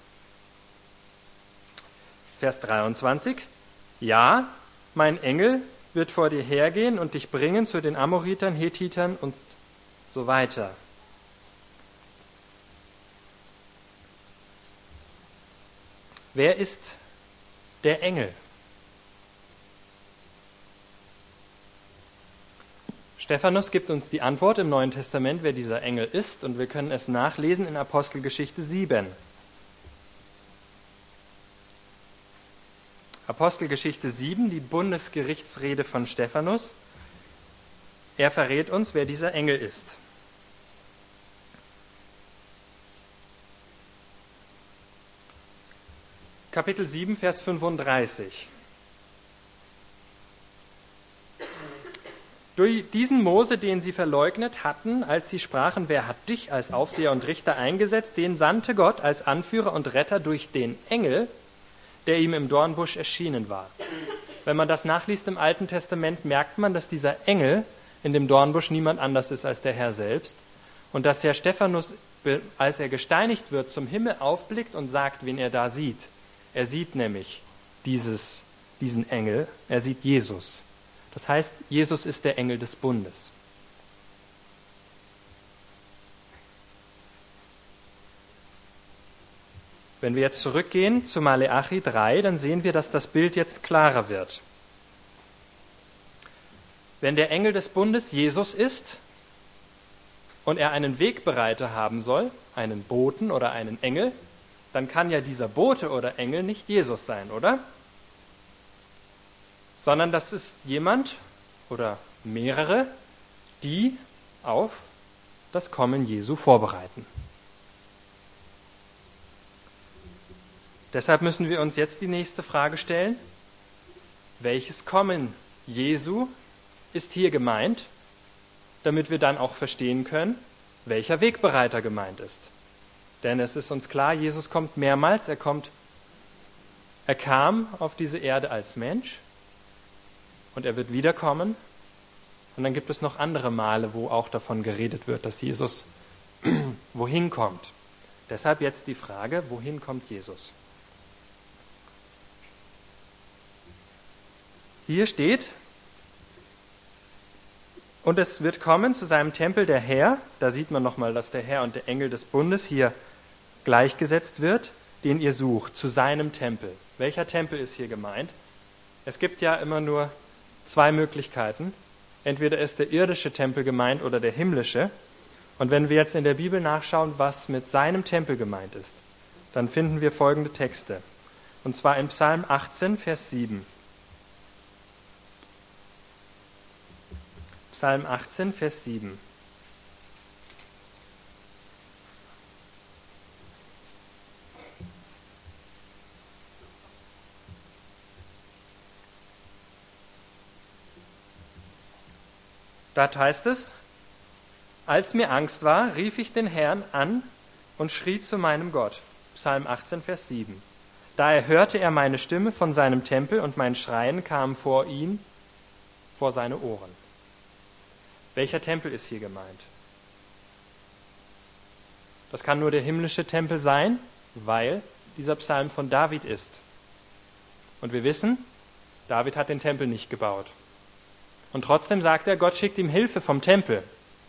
Vers 23. Ja, mein Engel wird vor dir hergehen und dich bringen zu den Amoritern, Hethitern und so weiter. Wer ist der Engel? Stephanus gibt uns die Antwort im Neuen Testament, wer dieser Engel ist, und wir können es nachlesen in Apostelgeschichte 7. Apostelgeschichte 7, die Bundesgerichtsrede von Stephanus. Er verrät uns, wer dieser Engel ist. Kapitel 7, Vers 35. Durch diesen Mose, den sie verleugnet hatten, als sie sprachen, wer hat dich als Aufseher und Richter eingesetzt, den sandte Gott als Anführer und Retter durch den Engel, der ihm im Dornbusch erschienen war. Wenn man das nachliest im Alten Testament, merkt man, dass dieser Engel in dem Dornbusch niemand anders ist als der Herr selbst und dass Herr Stephanus, als er gesteinigt wird, zum Himmel aufblickt und sagt, wen er da sieht. Er sieht nämlich diesen Engel, er sieht Jesus. Das heißt, Jesus ist der Engel des Bundes. Wenn wir jetzt zurückgehen zu Maleachi 3, dann sehen wir, dass das Bild jetzt klarer wird. Wenn der Engel des Bundes Jesus ist und er einen Wegbereiter haben soll, einen Boten oder einen Engel, dann kann ja dieser Bote oder Engel nicht Jesus sein, oder? Sondern das ist jemand oder mehrere, die auf das Kommen Jesu vorbereiten. Deshalb müssen wir uns jetzt die nächste Frage stellen: Welches Kommen Jesu ist hier gemeint, damit wir dann auch verstehen können, welcher Wegbereiter gemeint ist. Denn es ist uns klar, Jesus kommt mehrmals, er kam auf diese Erde als Mensch und er wird wiederkommen. Und dann gibt es noch andere Male, wo auch davon geredet wird, dass Jesus wohin kommt. Deshalb jetzt die Frage, wohin kommt Jesus? Hier steht, und es wird kommen zu seinem Tempel der Herr, da sieht man nochmal, dass der Herr und der Engel des Bundes hier gleichgesetzt wird, den ihr sucht, zu seinem Tempel. Welcher Tempel ist hier gemeint? Es gibt ja immer nur zwei Möglichkeiten. Entweder ist der irdische Tempel gemeint oder der himmlische. Und wenn wir jetzt in der Bibel nachschauen, was mit seinem Tempel gemeint ist, dann finden wir folgende Texte. Und zwar in Psalm 18, Vers 7. Psalm 18, Vers 7. Dort heißt es, als mir Angst war, rief ich den Herrn an und schrie zu meinem Gott. Psalm 18, Vers 7. Da erhörte er meine Stimme von seinem Tempel und mein Schreien kam vor ihn, vor seine Ohren. Welcher Tempel ist hier gemeint? Das kann nur der himmlische Tempel sein, weil dieser Psalm von David ist. Und wir wissen, David hat den Tempel nicht gebaut. Und trotzdem sagt er, Gott schickt ihm Hilfe vom Tempel.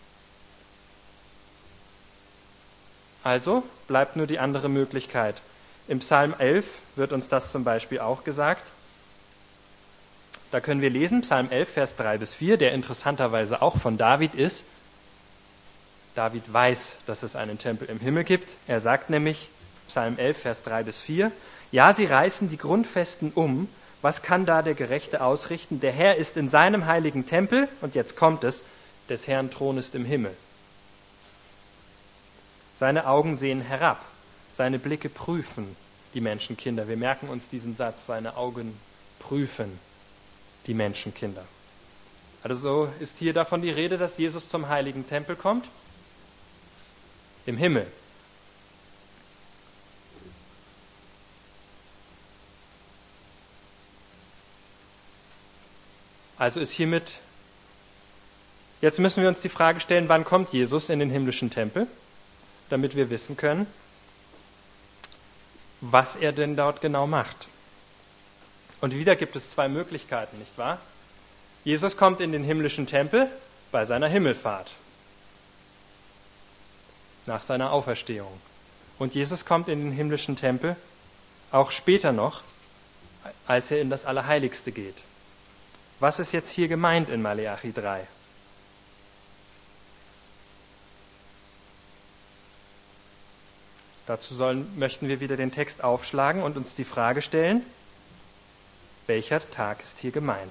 Also bleibt nur die andere Möglichkeit. Im Psalm 11 wird uns das zum Beispiel auch gesagt. Da können wir lesen, Psalm 11, Vers 3 bis 4, der interessanterweise auch von David ist. David weiß, dass es einen Tempel im Himmel gibt. Er sagt nämlich, Psalm 11, Vers 3 bis 4, ja, sie reißen die Grundfesten um. Was kann da der Gerechte ausrichten? Der Herr ist in seinem heiligen Tempel, und jetzt kommt es, des Herrn Thron ist im Himmel. Seine Augen sehen herab, seine Blicke prüfen die Menschenkinder. Wir merken uns diesen Satz, seine Augen prüfen die Menschenkinder. Also so ist hier davon die Rede, dass Jesus zum heiligen Tempel kommt, im Himmel. Also ist hiermit, jetzt müssen wir uns die Frage stellen, wann kommt Jesus in den himmlischen Tempel, damit wir wissen können, was er denn dort genau macht. Und wieder gibt es zwei Möglichkeiten, nicht wahr? Jesus kommt in den himmlischen Tempel bei seiner Himmelfahrt, nach seiner Auferstehung. Und Jesus kommt in den himmlischen Tempel auch später noch, als er in das Allerheiligste geht. Was ist jetzt hier gemeint in Maleachi 3? Dazu möchten wir wieder den Text aufschlagen und uns die Frage stellen, welcher Tag ist hier gemeint?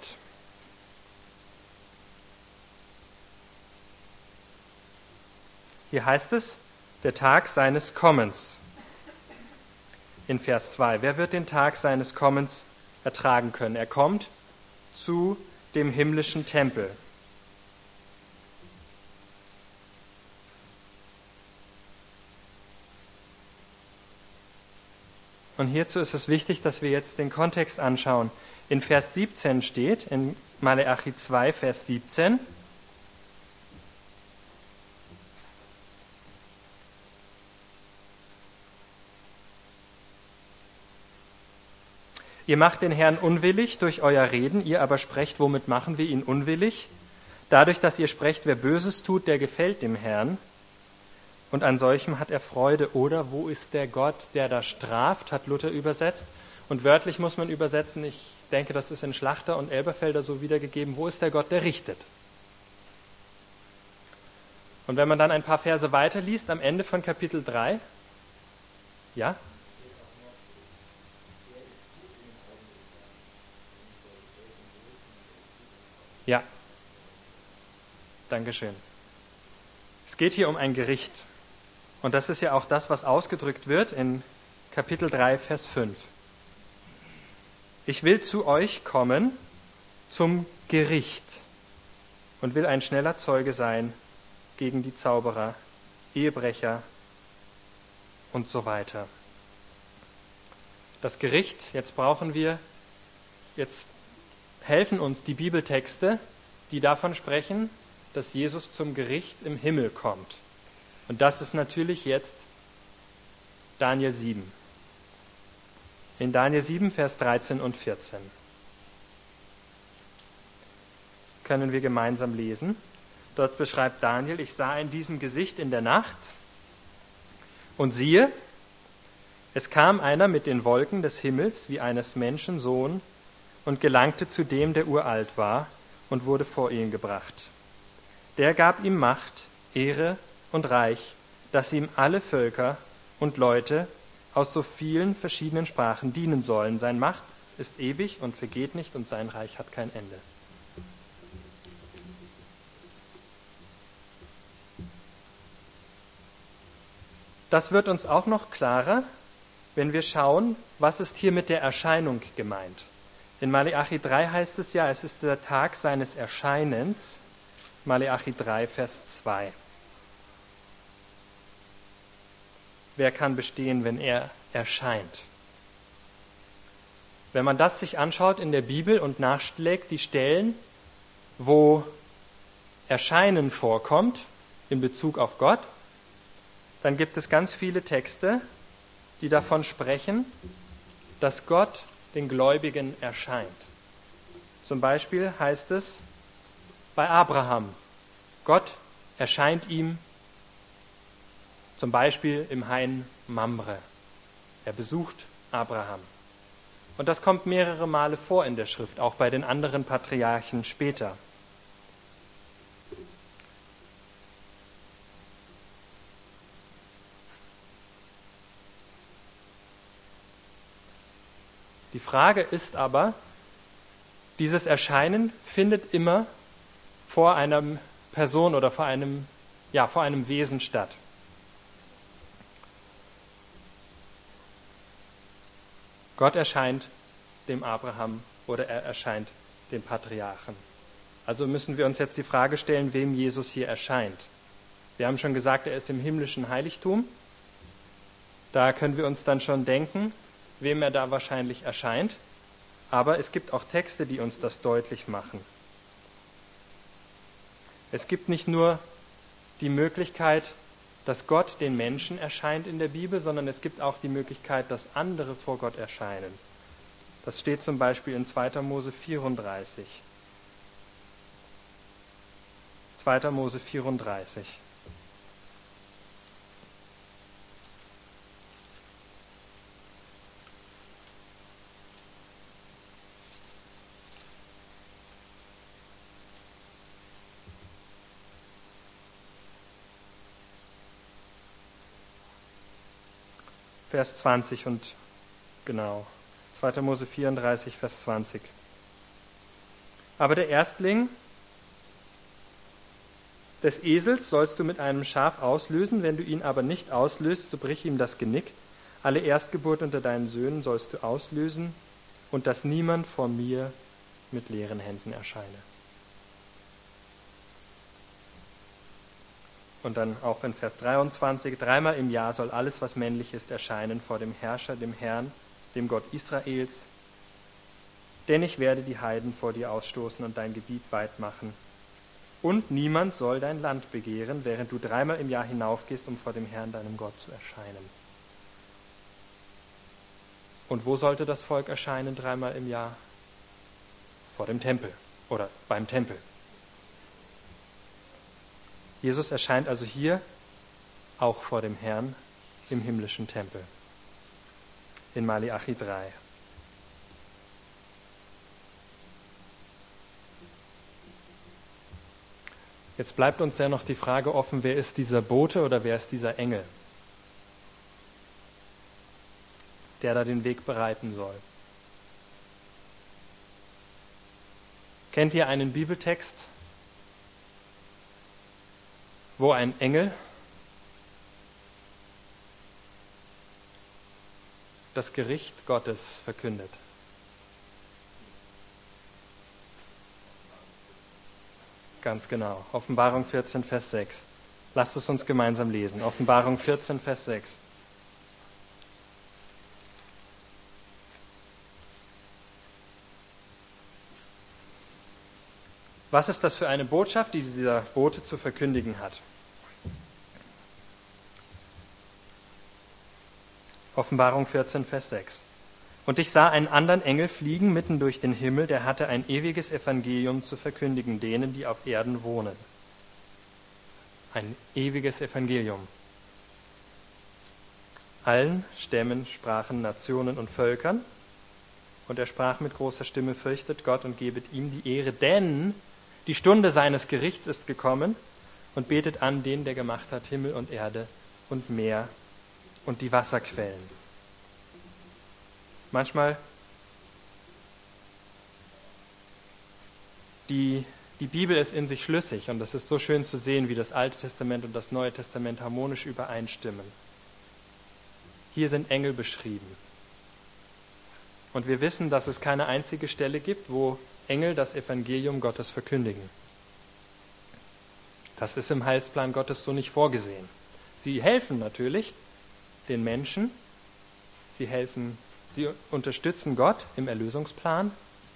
Hier heißt es, der Tag seines Kommens. In Vers 2. Wer wird den Tag seines Kommens ertragen können? Er kommt zu dem himmlischen Tempel. Und hierzu ist es wichtig, dass wir jetzt den Kontext anschauen. In Vers 17 steht, in Maleachi 2, Vers 17, ihr macht den Herrn unwillig durch euer Reden, ihr aber sprecht, womit machen wir ihn unwillig? Dadurch, dass ihr sprecht, wer Böses tut, der gefällt dem Herrn. Und an solchem hat er Freude. Oder wo ist der Gott, der da straft, hat Luther übersetzt. Und wörtlich muss man übersetzen, ich denke, das ist in Schlachter und Elberfelder so wiedergegeben, wo ist der Gott, der richtet? Und wenn man dann ein paar Verse weiterliest, am Ende von Kapitel 3, ja? Ja, Dankeschön. Es geht hier um ein Gericht. Und das ist ja auch das, was ausgedrückt wird in Kapitel 3, Vers 5. Ich will zu euch kommen zum Gericht und will ein schneller Zeuge sein gegen die Zauberer, Ehebrecher und so weiter. Das Gericht, jetzt helfen uns die Bibeltexte, die davon sprechen, dass Jesus zum Gericht im Himmel kommt. Und das ist natürlich jetzt Daniel 7. In Daniel 7, Vers 13 und 14 können wir gemeinsam lesen. Dort beschreibt Daniel: Ich sah in diesem Gesicht in der Nacht und siehe, es kam einer mit den Wolken des Himmels wie eines Menschen Sohn und gelangte zu dem, der uralt war, und wurde vor ihn gebracht. Der gab ihm Macht, Ehre und Reich, dass ihm alle Völker und Leute aus so vielen verschiedenen Sprachen dienen sollen. Sein Macht ist ewig und vergeht nicht, und sein Reich hat kein Ende. Das wird uns auch noch klarer, wenn wir schauen, was ist hier mit der Erscheinung gemeint. In Maleachi 3 heißt es ja, es ist der Tag seines Erscheinens. Maleachi 3, Vers 2. Wer kann bestehen, wenn er erscheint? Wenn man das sich anschaut in der Bibel und nachschlägt, die Stellen, wo Erscheinen vorkommt in Bezug auf Gott, dann gibt es ganz viele Texte, die davon sprechen, dass Gott den Gläubigen erscheint. Zum Beispiel heißt es bei Abraham, Gott erscheint ihm zum Beispiel im Hain Mamre. Er besucht Abraham. Und das kommt mehrere Male vor in der Schrift, auch bei den anderen Patriarchen später. Die Frage ist aber, dieses Erscheinen findet immer vor einer Person oder vor einem Wesen statt. Gott erscheint dem Abraham oder er erscheint dem Patriarchen. Also müssen wir uns jetzt die Frage stellen, wem Jesus hier erscheint. Wir haben schon gesagt, er ist im himmlischen Heiligtum. Da können wir uns dann schon denken, wem er da wahrscheinlich erscheint. Aber es gibt auch Texte, die uns das deutlich machen. Es gibt nicht nur die Möglichkeit, dass Gott den Menschen erscheint in der Bibel, sondern es gibt auch die Möglichkeit, dass andere vor Gott erscheinen. Das steht zum Beispiel in 2. Mose 34. 2. Mose 34. Vers 20 und genau, 2. Mose 34, Vers 20. Aber der Erstling des Esels sollst du mit einem Schaf auslösen, wenn du ihn aber nicht auslöst, so brich ihm das Genick. Alle Erstgeburt unter deinen Söhnen sollst du auslösen, und dass niemand vor mir mit leeren Händen erscheine. Und dann auch in Vers 23, 3-mal im Jahr soll alles, was männlich ist, erscheinen vor dem Herrscher, dem Herrn, dem Gott Israels. Denn ich werde die Heiden vor dir ausstoßen und dein Gebiet weit machen. Und niemand soll dein Land begehren, während du 3-mal im Jahr hinaufgehst, um vor dem Herrn, deinem Gott, zu erscheinen. Und wo sollte das Volk erscheinen 3-mal im Jahr? Vor dem Tempel oder beim Tempel. Jesus erscheint also hier auch vor dem Herrn im himmlischen Tempel. In Maleachi 3. Jetzt bleibt uns ja noch die Frage offen, wer ist dieser Bote oder wer ist dieser Engel, der da den Weg bereiten soll. Kennt ihr einen Bibeltext, wo ein Engel das Gericht Gottes verkündet? Ganz genau. Offenbarung 14, Vers 6. Lasst es uns gemeinsam lesen. Offenbarung 14, Vers 6. Was ist das für eine Botschaft, die dieser Bote zu verkündigen hat? Offenbarung 14, Vers 6. Und ich sah einen anderen Engel fliegen mitten durch den Himmel, der hatte ein ewiges Evangelium zu verkündigen, denen, die auf Erden wohnen. Ein ewiges Evangelium. Allen Stämmen, Sprachen, Nationen und Völkern. Und er sprach mit großer Stimme, fürchtet Gott und gebet ihm die Ehre, denn die Stunde seines Gerichts ist gekommen, und betet an den, der gemacht hat Himmel und Erde und Meer und die Wasserquellen. Manchmal die Bibel ist in sich schlüssig, und es ist so schön zu sehen, wie das Alte Testament und das Neue Testament harmonisch übereinstimmen. Hier sind Engel beschrieben. Und wir wissen, dass es keine einzige Stelle gibt, wo Engel das Evangelium Gottes verkündigen. Das ist im Heilsplan Gottes so nicht vorgesehen. Sie helfen natürlich den Menschen, sie unterstützen Gott im Erlösungsplan,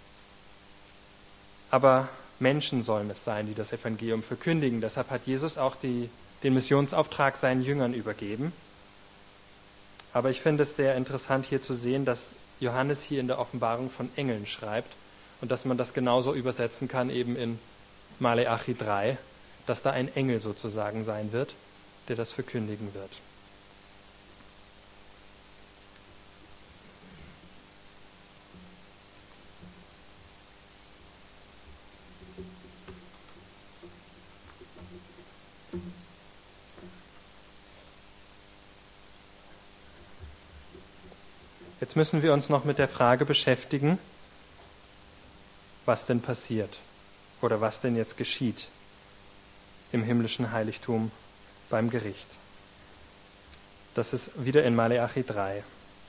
aber Menschen sollen es sein, die das Evangelium verkündigen. Deshalb hat Jesus auch den Missionsauftrag seinen Jüngern übergeben. Aber ich finde es sehr interessant hier zu sehen, dass Johannes hier in der Offenbarung von Engeln schreibt und dass man das genauso übersetzen kann eben in Maleachi 3, dass da ein Engel sozusagen sein wird, der das verkündigen wird. Jetzt müssen wir uns noch mit der Frage beschäftigen, was denn passiert oder was denn jetzt geschieht im himmlischen Heiligtum beim Gericht. Das ist wieder in Maleachi 3.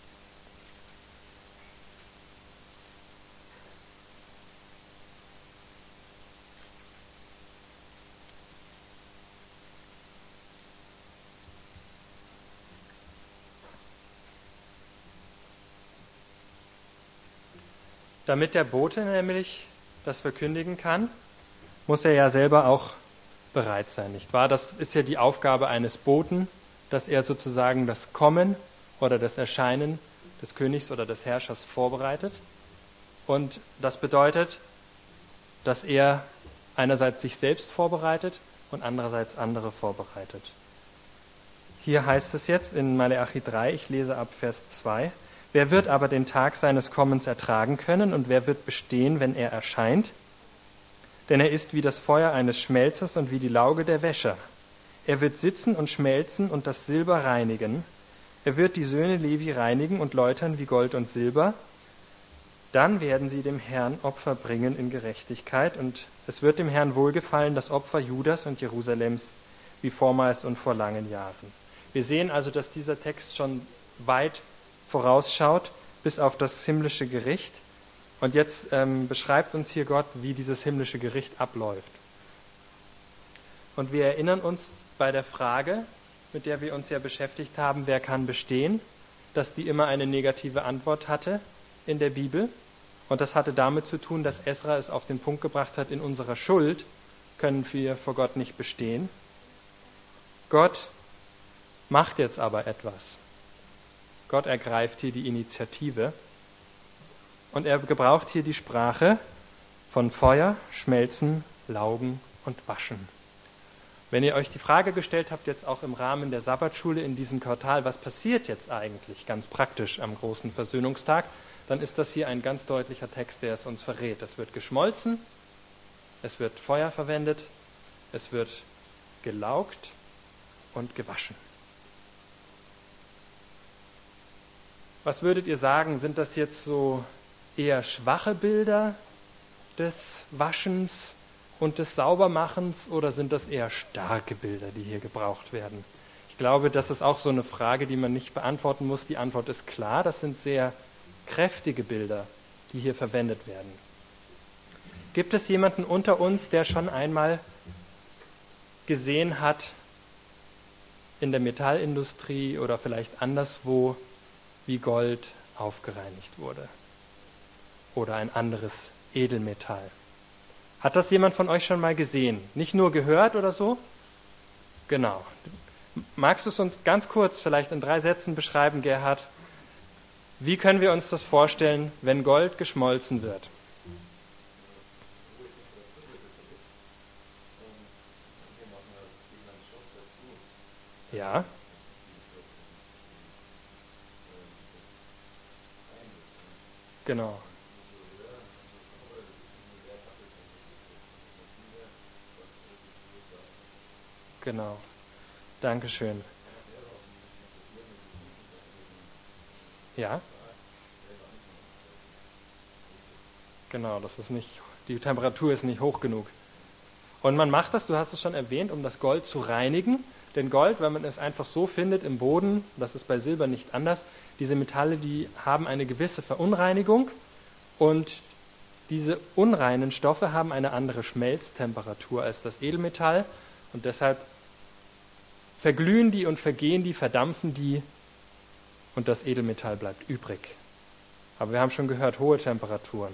Damit der Bote nämlich das verkündigen kann, muss er ja selber auch bereit sein, nicht wahr? Das ist ja die Aufgabe eines Boten, dass er sozusagen das Kommen oder das Erscheinen des Königs oder des Herrschers vorbereitet. Und das bedeutet, dass er einerseits sich selbst vorbereitet und andererseits andere vorbereitet. Hier heißt es jetzt in Maleachi 3, ich lese ab Vers 2, wer wird aber den Tag seines Kommens ertragen können und wer wird bestehen, wenn er erscheint? Denn er ist wie das Feuer eines Schmelzers und wie die Lauge der Wäscher. Er wird sitzen und schmelzen und das Silber reinigen. Er wird die Söhne Levi reinigen und läutern wie Gold und Silber. Dann werden sie dem Herrn Opfer bringen in Gerechtigkeit, und es wird dem Herrn wohlgefallen, das Opfer Judas und Jerusalems, wie vormals und vor langen Jahren. Wir sehen also, dass dieser Text schon weit vorausschaut bis auf das himmlische Gericht. Und jetzt beschreibt uns hier Gott, wie dieses himmlische Gericht abläuft. Und wir erinnern uns bei der Frage, mit der wir uns ja beschäftigt haben, wer kann bestehen, dass die immer eine negative Antwort hatte in der Bibel. Und das hatte damit zu tun, dass Esra es auf den Punkt gebracht hat, in unserer Schuld können wir vor Gott nicht bestehen. Gott macht jetzt aber etwas. Gott ergreift hier die Initiative und er gebraucht hier die Sprache von Feuer, Schmelzen, Laugen und Waschen. Wenn ihr euch die Frage gestellt habt, jetzt auch im Rahmen der Sabbatschule in diesem Quartal, was passiert jetzt eigentlich ganz praktisch am großen Versöhnungstag, dann ist das hier ein ganz deutlicher Text, der es uns verrät. Es wird geschmolzen, es wird Feuer verwendet, es wird gelaugt und gewaschen. Was würdet ihr sagen, sind das jetzt so eher schwache Bilder des Waschens und des Saubermachens oder sind das eher starke Bilder, die hier gebraucht werden? Ich glaube, das ist auch so eine Frage, die man nicht beantworten muss. Die Antwort ist klar, das sind sehr kräftige Bilder, die hier verwendet werden. Gibt es jemanden unter uns, der schon einmal gesehen hat, in der Metallindustrie oder vielleicht anderswo, wie Gold aufgereinigt wurde? Oder ein anderes Edelmetall? Hat das jemand von euch schon mal gesehen? Nicht nur gehört oder so? Genau. Magst du es uns ganz kurz vielleicht in 3 Sätzen beschreiben, Gerhard? Wie können wir uns das vorstellen, wenn Gold geschmolzen wird? Ja. Genau. Genau. Dankeschön. Ja. Genau, das ist nicht, die Temperatur ist nicht hoch genug. Und man macht das, du hast es schon erwähnt, um das Gold zu reinigen. Denn Gold, wenn man es einfach so findet im Boden, das ist bei Silber nicht anders, diese Metalle, die haben eine gewisse Verunreinigung und diese unreinen Stoffe haben eine andere Schmelztemperatur als das Edelmetall und deshalb verglühen die und vergehen die, verdampfen die und das Edelmetall bleibt übrig. Aber wir haben schon gehört, hohe Temperaturen.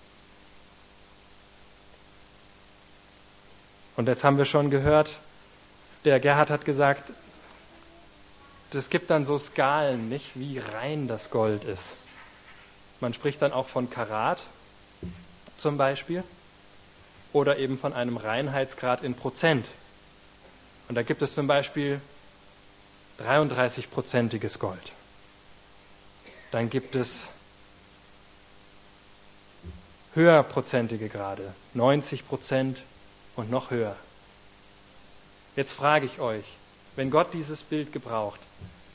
Und jetzt haben wir schon gehört, der Gerhard hat gesagt, es gibt dann so Skalen, nicht, wie rein das Gold ist. Man spricht dann auch von Karat zum Beispiel oder eben von einem Reinheitsgrad in Prozent. Und da gibt es zum Beispiel 33-prozentiges Gold. Dann gibt es höherprozentige Grade, 90% und noch höher. Jetzt frage ich euch, wenn Gott dieses Bild gebraucht,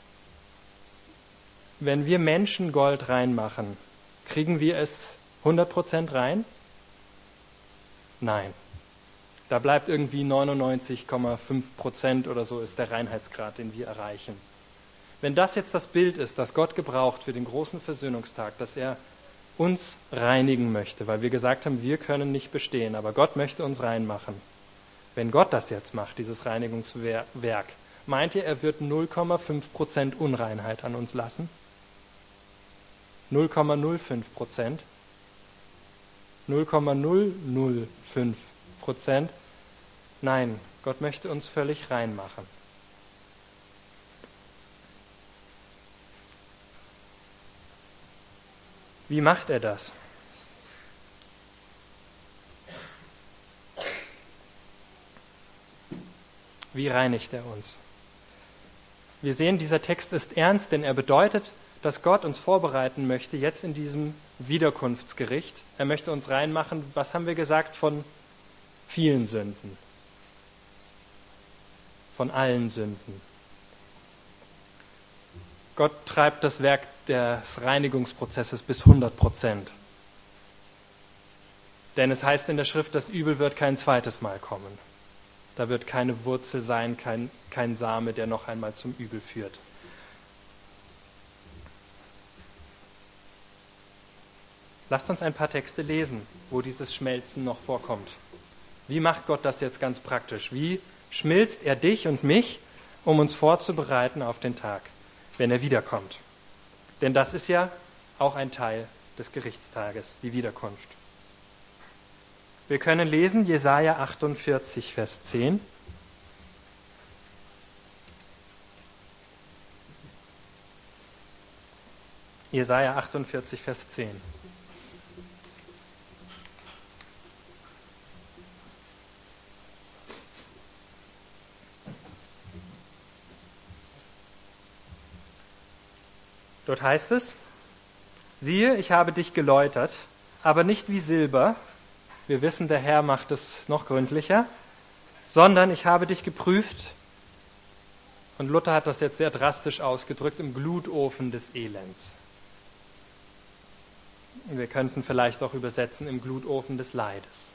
wenn wir Menschen Gold reinmachen, kriegen wir es 100% rein? Nein. Da bleibt irgendwie 99,5% oder so ist der Reinheitsgrad, den wir erreichen. Wenn das jetzt das Bild ist, das Gott gebraucht für den großen Versöhnungstag, dass er uns reinigen möchte, weil wir gesagt haben, wir können nicht bestehen, aber Gott möchte uns reinmachen. Wenn Gott das jetzt macht, dieses Reinigungswerk, meint ihr, er wird 0,5% Unreinheit an uns lassen? 0,05%? 0,005%? Nein, Gott möchte uns völlig rein machen. Wie macht er das? Wie reinigt er uns? Wir sehen, dieser Text ist ernst, denn er bedeutet, dass Gott uns vorbereiten möchte, jetzt in diesem Wiederkunftsgericht. Er möchte uns reinmachen, was haben wir gesagt, von vielen Sünden. Von allen Sünden. Gott treibt das Werk des Reinigungsprozesses bis 100%. Denn es heißt in der Schrift, das Übel wird kein zweites Mal kommen. Da wird keine Wurzel sein, kein Same, der noch einmal zum Übel führt. Lasst uns ein paar Texte lesen, wo dieses Schmelzen noch vorkommt. Wie macht Gott das jetzt ganz praktisch? Wie schmilzt er dich und mich, um uns vorzubereiten auf den Tag, wenn er wiederkommt? Denn das ist ja auch ein Teil des Gerichtstages, die Wiederkunft. Wir können lesen Jesaja 48, Vers 10. Jesaja 48, Vers 10. Dort heißt es, siehe, ich habe dich geläutert, aber nicht wie Silber, wir wissen, der Herr macht es noch gründlicher, sondern ich habe dich geprüft, und Luther hat das jetzt sehr drastisch ausgedrückt, im Glutofen des Elends. Wir könnten vielleicht auch übersetzen, im Glutofen des Leides.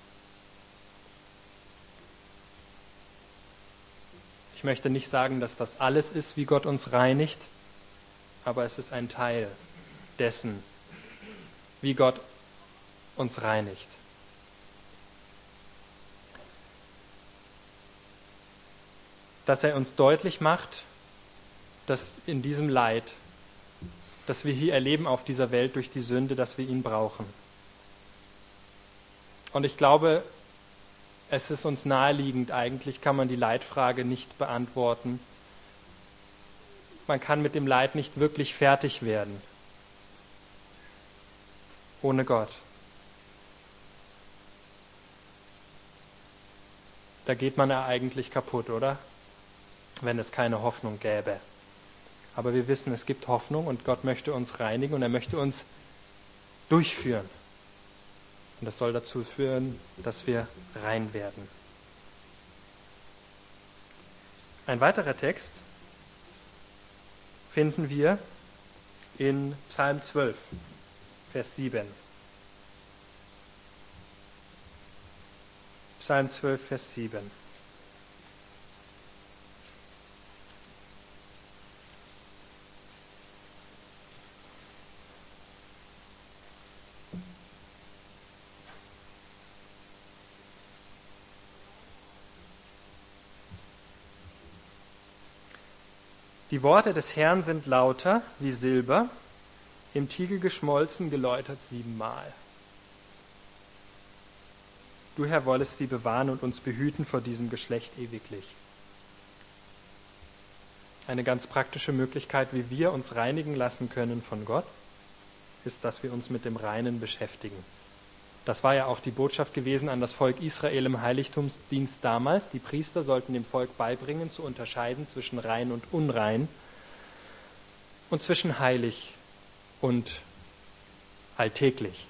Ich möchte nicht sagen, dass das alles ist, wie Gott uns reinigt, aber es ist ein Teil dessen, wie Gott uns reinigt. dass er uns deutlich macht, dass in diesem Leid, das wir hier erleben auf dieser Welt durch die Sünde, dass wir ihn brauchen. Und ich glaube, es ist uns naheliegend, eigentlich kann man die Leidfrage nicht beantworten. Man kann mit dem Leid nicht wirklich fertig werden ohne Gott. Da geht man ja eigentlich kaputt, oder? Wenn es keine Hoffnung gäbe. Aber wir wissen, es gibt Hoffnung und Gott möchte uns reinigen und er möchte uns durchführen. Und das soll dazu führen, dass wir rein werden. Ein weiterer Text finden wir in Psalm 12, Vers 7. Psalm 12, Vers 7. Die Worte des Herrn sind lauter wie Silber, im Tiegel geschmolzen, geläutert 7-mal. Du, Herr, wollest sie bewahren und uns behüten vor diesem Geschlecht ewiglich. Eine ganz praktische Möglichkeit, wie wir uns reinigen lassen können von Gott, ist, dass wir uns mit dem Reinen beschäftigen. Das war ja auch die Botschaft gewesen an das Volk Israel im Heiligtumsdienst damals. Die Priester sollten dem Volk beibringen, zu unterscheiden zwischen rein und unrein und zwischen heilig und alltäglich.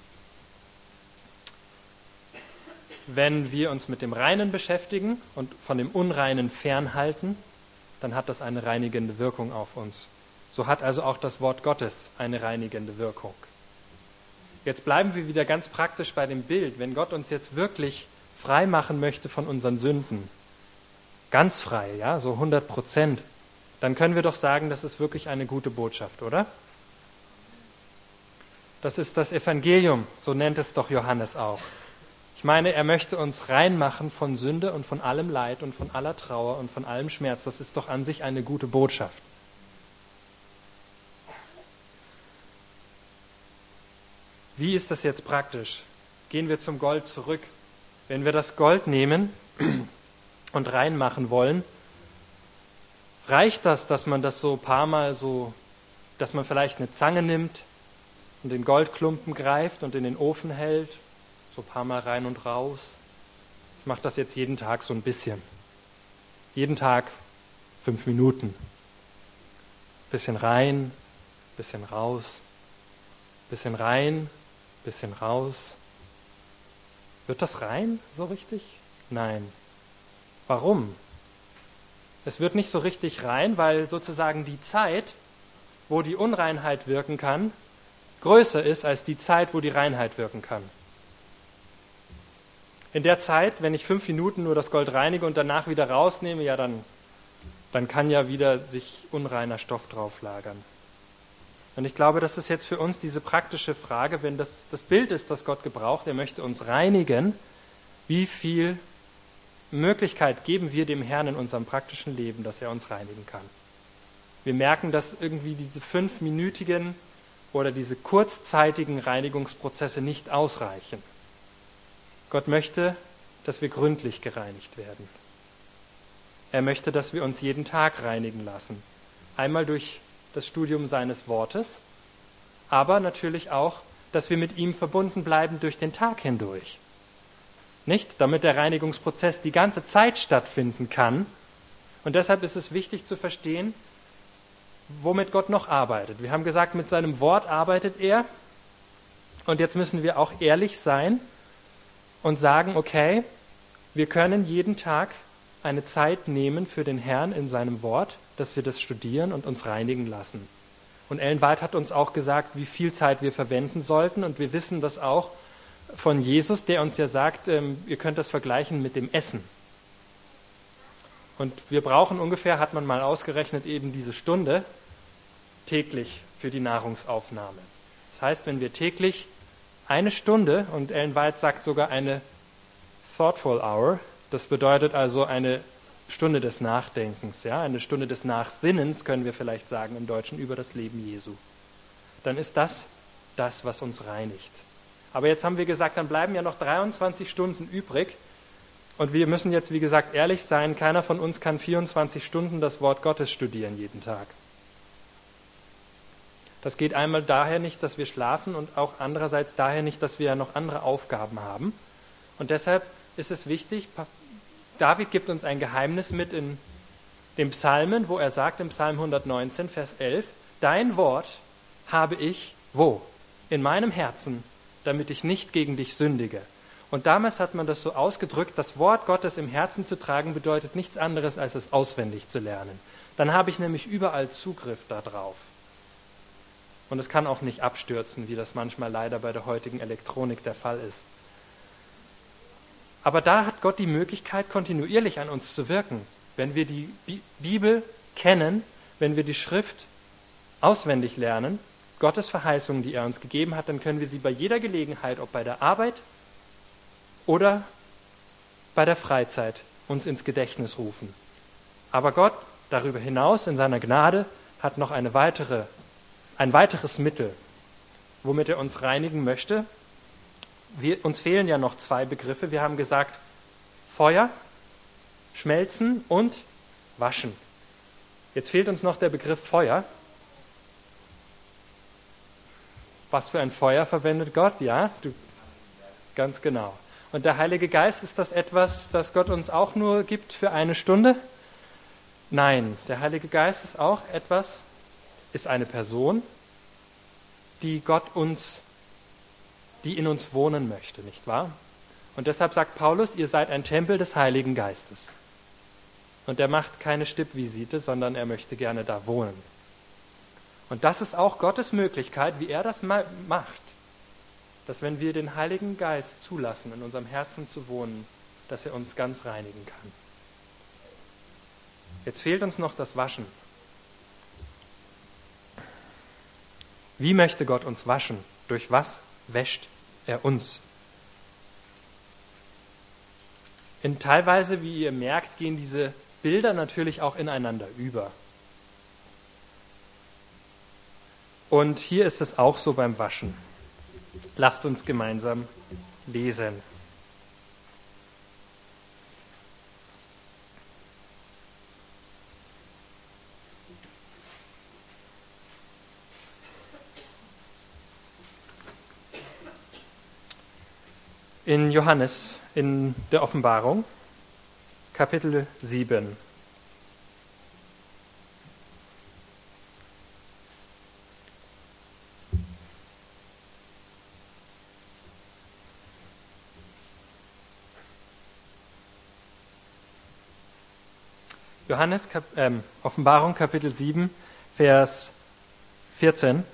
Wenn wir uns mit dem Reinen beschäftigen und von dem Unreinen fernhalten, dann hat das eine reinigende Wirkung auf uns. So hat also auch das Wort Gottes eine reinigende Wirkung. Jetzt bleiben wir wieder ganz praktisch bei dem Bild. Wenn Gott uns jetzt wirklich frei machen möchte von unseren Sünden, ganz frei, ja, so 100%, dann können wir doch sagen, das ist wirklich eine gute Botschaft, oder? Das ist das Evangelium, so nennt es doch Johannes auch. Ich meine, er möchte uns reinmachen von Sünde und von allem Leid und von aller Trauer und von allem Schmerz. Das ist doch an sich eine gute Botschaft. Wie ist das jetzt praktisch? Gehen wir zum Gold zurück. Wenn wir das Gold nehmen und reinmachen wollen, reicht das, dass man das so ein paar Mal so, dass man vielleicht eine Zange nimmt und den Goldklumpen greift und in den Ofen hält, so ein paar Mal rein und raus. Ich mache das jetzt jeden Tag so ein bisschen. Jeden Tag 5 Minuten. Bisschen rein, bisschen raus, bisschen rein, bisschen raus. Wird das rein so richtig? Nein. Warum? Es wird nicht so richtig rein, weil sozusagen die Zeit, wo die Unreinheit wirken kann, größer ist als die Zeit, wo die Reinheit wirken kann. In der Zeit, wenn ich 5 Minuten nur das Gold reinige und danach wieder rausnehme, ja, dann kann ja wieder sich unreiner Stoff drauf lagern. Und ich glaube, das ist jetzt für uns diese praktische Frage, wenn das Bild ist, das Gott gebraucht, er möchte uns reinigen, wie viel Möglichkeit geben wir dem Herrn in unserem praktischen Leben, dass er uns reinigen kann. Wir merken, dass irgendwie diese 5-minütigen oder diese kurzzeitigen Reinigungsprozesse nicht ausreichen. Gott möchte, dass wir gründlich gereinigt werden. Er möchte, dass wir uns jeden Tag reinigen lassen. Einmal durch das Studium seines Wortes, aber natürlich auch, dass wir mit ihm verbunden bleiben durch den Tag hindurch. Nicht, damit der Reinigungsprozess die ganze Zeit stattfinden kann. Und deshalb ist es wichtig zu verstehen, womit Gott noch arbeitet. Wir haben gesagt, mit seinem Wort arbeitet er. Und jetzt müssen wir auch ehrlich sein und sagen, okay, wir können jeden Tag eine Zeit nehmen für den Herrn in seinem Wort, dass wir das studieren und uns reinigen lassen. Und Ellen White hat uns auch gesagt, wie viel Zeit wir verwenden sollten. Und wir wissen das auch von Jesus, der uns ja sagt, ihr könnt das vergleichen mit dem Essen. Und wir brauchen ungefähr, hat man mal ausgerechnet, eben diese Stunde täglich für die Nahrungsaufnahme. Das heißt, wenn wir täglich 1 Stunde, und Ellen White sagt sogar eine thoughtful hour, das bedeutet also eine Stunde des Nachdenkens, ja, eine Stunde des Nachsinnens, können wir vielleicht sagen im Deutschen, über das Leben Jesu. Dann ist das, was uns reinigt. Aber jetzt haben wir gesagt, dann bleiben ja noch 23 Stunden übrig. Und wir müssen jetzt, wie gesagt, ehrlich sein, keiner von uns kann 24 Stunden das Wort Gottes studieren jeden Tag. Das geht einmal daher nicht, dass wir schlafen und auch andererseits daher nicht, dass wir ja noch andere Aufgaben haben. Und deshalb ist es wichtig, David gibt uns ein Geheimnis mit in den Psalmen, wo er sagt, im Psalm 119, Vers 11, dein Wort habe ich, wo? In meinem Herzen, damit ich nicht gegen dich sündige. Und damals hat man das so ausgedrückt, das Wort Gottes im Herzen zu tragen, bedeutet nichts anderes, als es auswendig zu lernen. Dann habe ich nämlich überall Zugriff darauf. Und es kann auch nicht abstürzen, wie das manchmal leider bei der heutigen Elektronik der Fall ist. Aber da hat Gott die Möglichkeit, kontinuierlich an uns zu wirken. Wenn wir die Bibel kennen, wenn wir die Schrift auswendig lernen, Gottes Verheißungen, die er uns gegeben hat, dann können wir sie bei jeder Gelegenheit, ob bei der Arbeit oder bei der Freizeit, uns ins Gedächtnis rufen. Aber Gott, darüber hinaus in seiner Gnade, hat noch ein weiteres Mittel, womit er uns reinigen möchte. Uns fehlen ja noch 2 Begriffe. Wir haben gesagt, Feuer, Schmelzen und Waschen. Jetzt fehlt uns noch der Begriff Feuer. Was für ein Feuer verwendet Gott? Ja, ganz genau. Und der Heilige Geist, ist das etwas, das Gott uns auch nur gibt für 1 Stunde? Nein, der Heilige Geist ist auch etwas, ist eine Person, die in uns wohnen möchte, nicht wahr? Und deshalb sagt Paulus, ihr seid ein Tempel des Heiligen Geistes. Und er macht keine Stippvisite, sondern er möchte gerne da wohnen. Und das ist auch Gottes Möglichkeit, wie er das macht, dass wenn wir den Heiligen Geist zulassen, in unserem Herzen zu wohnen, dass er uns ganz reinigen kann. Jetzt fehlt uns noch das Waschen. Wie möchte Gott uns waschen? Durch was wäscht er uns? Teilweise, wie ihr merkt, gehen diese Bilder natürlich auch ineinander über. Und hier ist es auch so beim Waschen. Lasst uns gemeinsam lesen. In Johannes, in der Offenbarung, Kapitel 7. Offenbarung, Kapitel 7, Vers 14.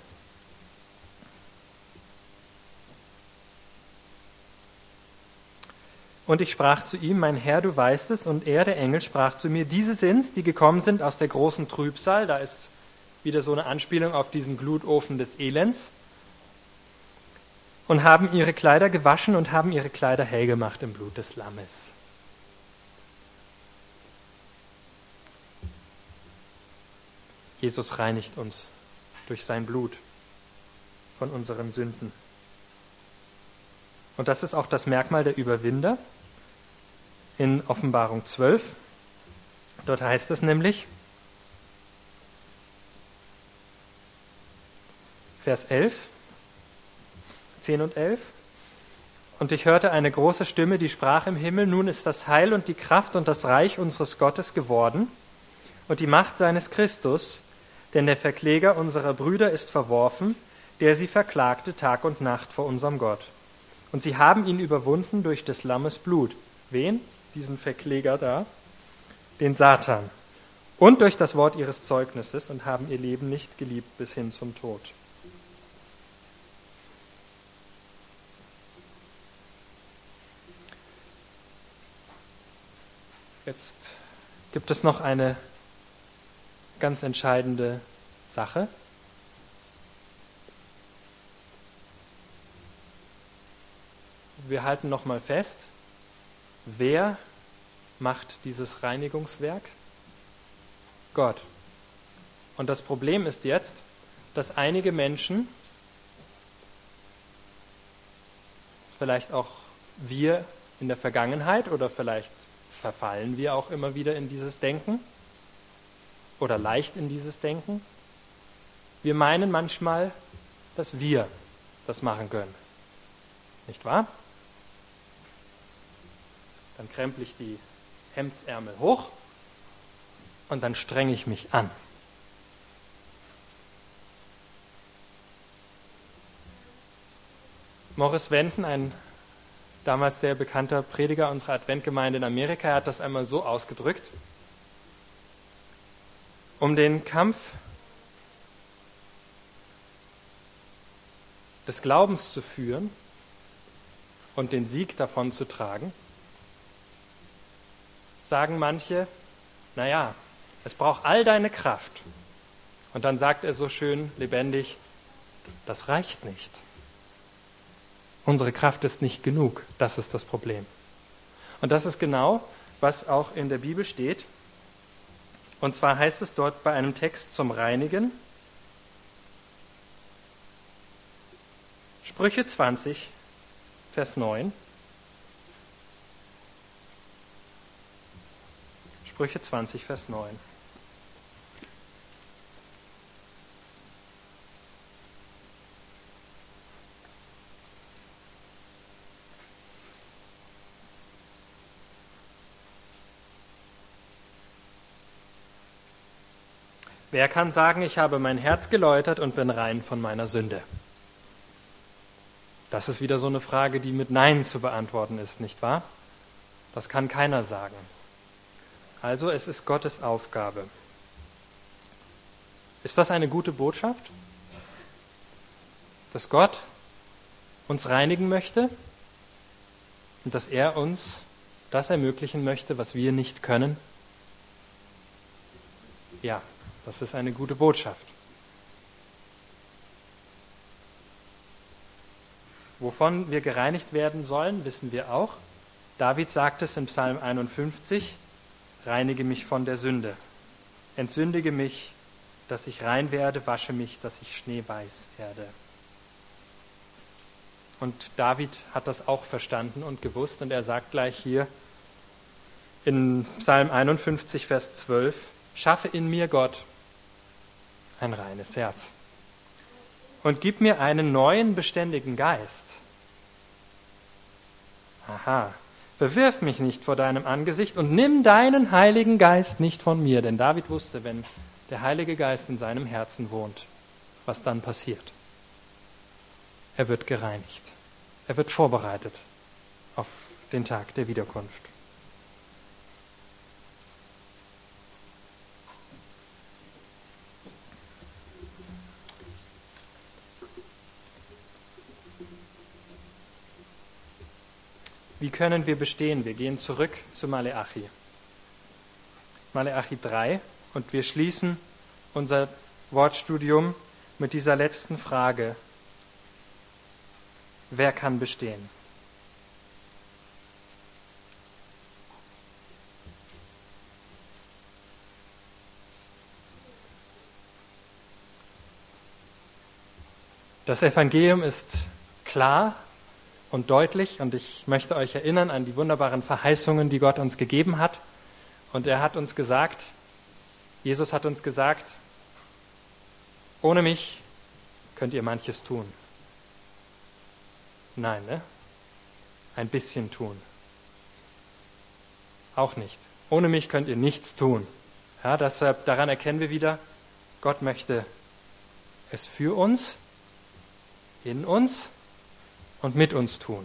Und ich sprach zu ihm, mein Herr, du weißt es. Und er, der Engel, sprach zu mir, diese sind's, die gekommen sind aus der großen Trübsal. Da ist wieder so eine Anspielung auf diesen Glutofen des Elends. Und haben ihre Kleider gewaschen und haben ihre Kleider hell gemacht im Blut des Lammes. Jesus reinigt uns durch sein Blut von unseren Sünden. Und das ist auch das Merkmal der Überwinder in Offenbarung 12. Dort heißt es nämlich, Vers 11, 10 und 11, und ich hörte eine große Stimme, die sprach im Himmel, nun ist das Heil und die Kraft und das Reich unseres Gottes geworden und die Macht seines Christus, denn der Verkläger unserer Brüder ist verworfen, der sie verklagte Tag und Nacht vor unserem Gott. Und sie haben ihn überwunden durch des Lammes Blut. Wen? Diesen Verkläger da? Den Satan. Und durch das Wort ihres Zeugnisses und haben ihr Leben nicht geliebt bis hin zum Tod. Jetzt gibt es noch eine ganz entscheidende Sache. Wir halten nochmal fest, wer macht dieses Reinigungswerk? Gott. Und das Problem ist jetzt, dass einige Menschen, vielleicht auch wir in der Vergangenheit oder vielleicht verfallen wir auch immer wieder in dieses Denken oder leicht in dieses Denken, wir meinen manchmal, dass wir das machen können. Nicht wahr? Dann kremple ich die Hemdsärmel hoch und dann strenge ich mich an. Morris Venden, ein damals sehr bekannter Prediger unserer Adventgemeinde in Amerika, hat das einmal so ausgedrückt: Um den Kampf des Glaubens zu führen und den Sieg davon zu tragen, sagen manche, naja, es braucht all deine Kraft. Und dann sagt er so schön lebendig, das reicht nicht. Unsere Kraft ist nicht genug, das ist das Problem. Und das ist genau, was auch in der Bibel steht. Und zwar heißt es dort bei einem Text zum Reinigen, Sprüche 20, Vers 9. Sprüche 20, Vers 9. Wer kann sagen, ich habe mein Herz geläutert und bin rein von meiner Sünde? Das ist wieder so eine Frage, die mit Nein zu beantworten ist, nicht wahr? Das kann keiner sagen. Also es ist Gottes Aufgabe. Ist das eine gute Botschaft? Dass Gott uns reinigen möchte und dass er uns das ermöglichen möchte, was wir nicht können? Ja, das ist eine gute Botschaft. Wovon wir gereinigt werden sollen, wissen wir auch. David sagt es in Psalm 51, reinige mich von der Sünde. Entsündige mich, dass ich rein werde, wasche mich, dass ich schneeweiß werde. Und David hat das auch verstanden und gewusst und er sagt gleich hier in Psalm 51, Vers 12, schaffe in mir, Gott, ein reines Herz und gib mir einen neuen, beständigen Geist. Aha, verwirf mich nicht vor deinem Angesicht und nimm deinen Heiligen Geist nicht von mir. Denn David wusste, wenn der Heilige Geist in seinem Herzen wohnt, was dann passiert. Er wird gereinigt. Er wird vorbereitet auf den Tag der Wiederkunft. Wie können wir bestehen? Wir gehen zurück zu Maleachi. Maleachi 3 und wir schließen unser Wortstudium mit dieser letzten Frage. Wer kann bestehen? Das Evangelium ist klar und deutlich und ich möchte euch erinnern an die wunderbaren Verheißungen, die Gott uns gegeben hat. Und er hat uns gesagt, Jesus hat uns gesagt, ohne mich könnt ihr manches tun. Nein, ne? Ein bisschen tun. Auch nicht. Ohne mich könnt ihr nichts tun. Ja, deshalb, daran erkennen wir wieder, Gott möchte es für uns, in uns und mit uns tun.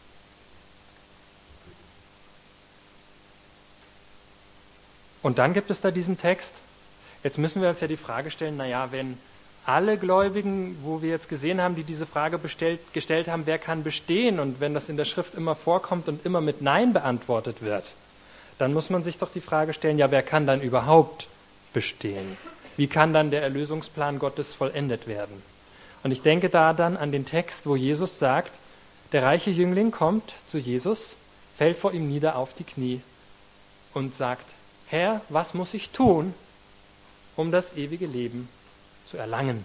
Und dann gibt es da diesen Text. Jetzt müssen wir uns ja die Frage stellen, naja, wenn alle Gläubigen, wo wir jetzt gesehen haben, die diese Frage gestellt haben, wer kann bestehen? Und wenn das in der Schrift immer vorkommt und immer mit Nein beantwortet wird, dann muss man sich doch die Frage stellen, ja, wer kann dann überhaupt bestehen? Wie kann dann der Erlösungsplan Gottes vollendet werden? Und ich denke da dann an den Text, wo Jesus sagt, der reiche Jüngling kommt zu Jesus, fällt vor ihm nieder auf die Knie und sagt, Herr, was muss ich tun, um das ewige Leben zu erlangen?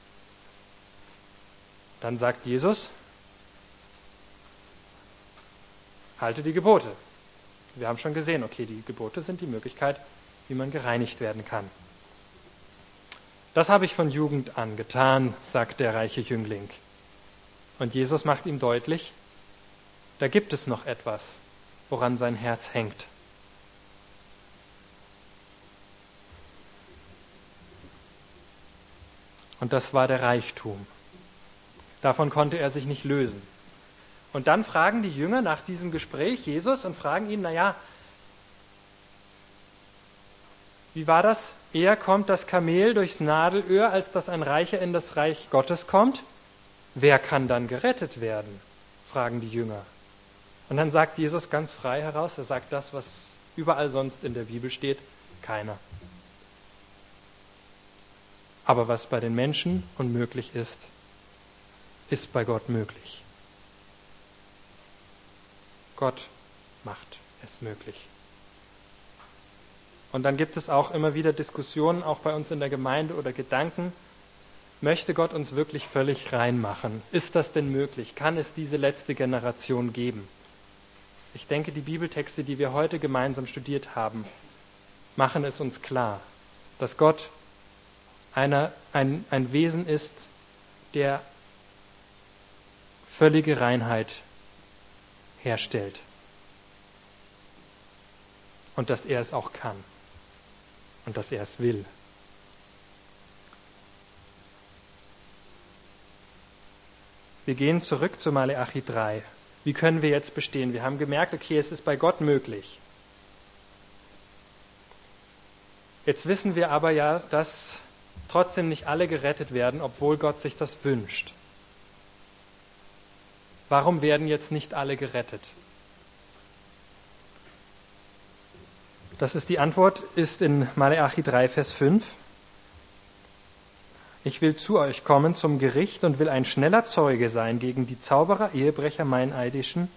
Dann sagt Jesus, halte die Gebote. Wir haben schon gesehen, okay, die Gebote sind die Möglichkeit, wie man gereinigt werden kann. Das habe ich von Jugend an getan, sagt der reiche Jüngling. Und Jesus macht ihm deutlich, da gibt es noch etwas, woran sein Herz hängt. Und das war der Reichtum. Davon konnte er sich nicht lösen. Und dann fragen die Jünger nach diesem Gespräch Jesus und fragen ihn, wie war das? Eher kommt das Kamel durchs Nadelöhr, als dass ein Reicher in das Reich Gottes kommt. Wer kann dann gerettet werden? Fragen die Jünger. Und dann sagt Jesus ganz frei heraus, er sagt das, was überall sonst in der Bibel steht, keiner. Aber was bei den Menschen unmöglich ist, ist bei Gott möglich. Gott macht es möglich. Und dann gibt es auch immer wieder Diskussionen, auch bei uns in der Gemeinde oder Gedanken, möchte Gott uns wirklich völlig reinmachen? Ist das denn möglich? Kann es diese letzte Generation geben? Ich denke, die Bibeltexte, die wir heute gemeinsam studiert haben, machen es uns klar, dass Gott ein Wesen ist, der völlige Reinheit herstellt. Und dass er es auch kann. Und dass er es will. Wir gehen zurück zu Maleachi 3. Wie können wir jetzt bestehen? Wir haben gemerkt, okay, es ist bei Gott möglich. Jetzt wissen wir aber ja, dass trotzdem nicht alle gerettet werden, obwohl Gott sich das wünscht. Warum werden jetzt nicht alle gerettet? Die Antwort ist in Maleachi 3, Vers 5. Ich will zu euch kommen zum Gericht und will ein schneller Zeuge sein gegen die Zauberer, Ehebrecher, Meineidigen,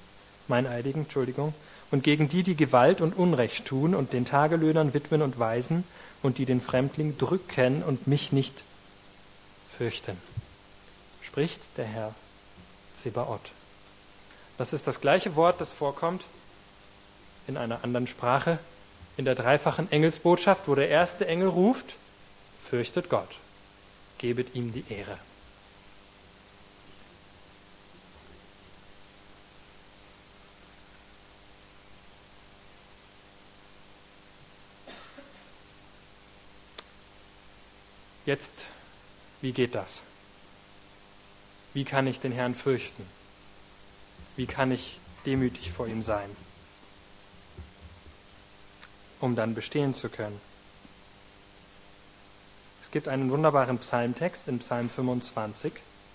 und gegen die Gewalt und Unrecht tun und den Tagelöhnern, Witwen und Waisen und die den Fremdling drücken und mich nicht fürchten. Spricht der Herr Zebaoth. Das ist das gleiche Wort, das vorkommt in einer anderen Sprache, in der dreifachen Engelsbotschaft, wo der erste Engel ruft, fürchtet Gott, gebet ihm die Ehre. Jetzt, wie geht das? Wie kann ich den Herrn fürchten? Wie kann ich demütig vor ihm sein, um dann bestehen zu können? Es gibt einen wunderbaren Psalmtext in Psalm 25.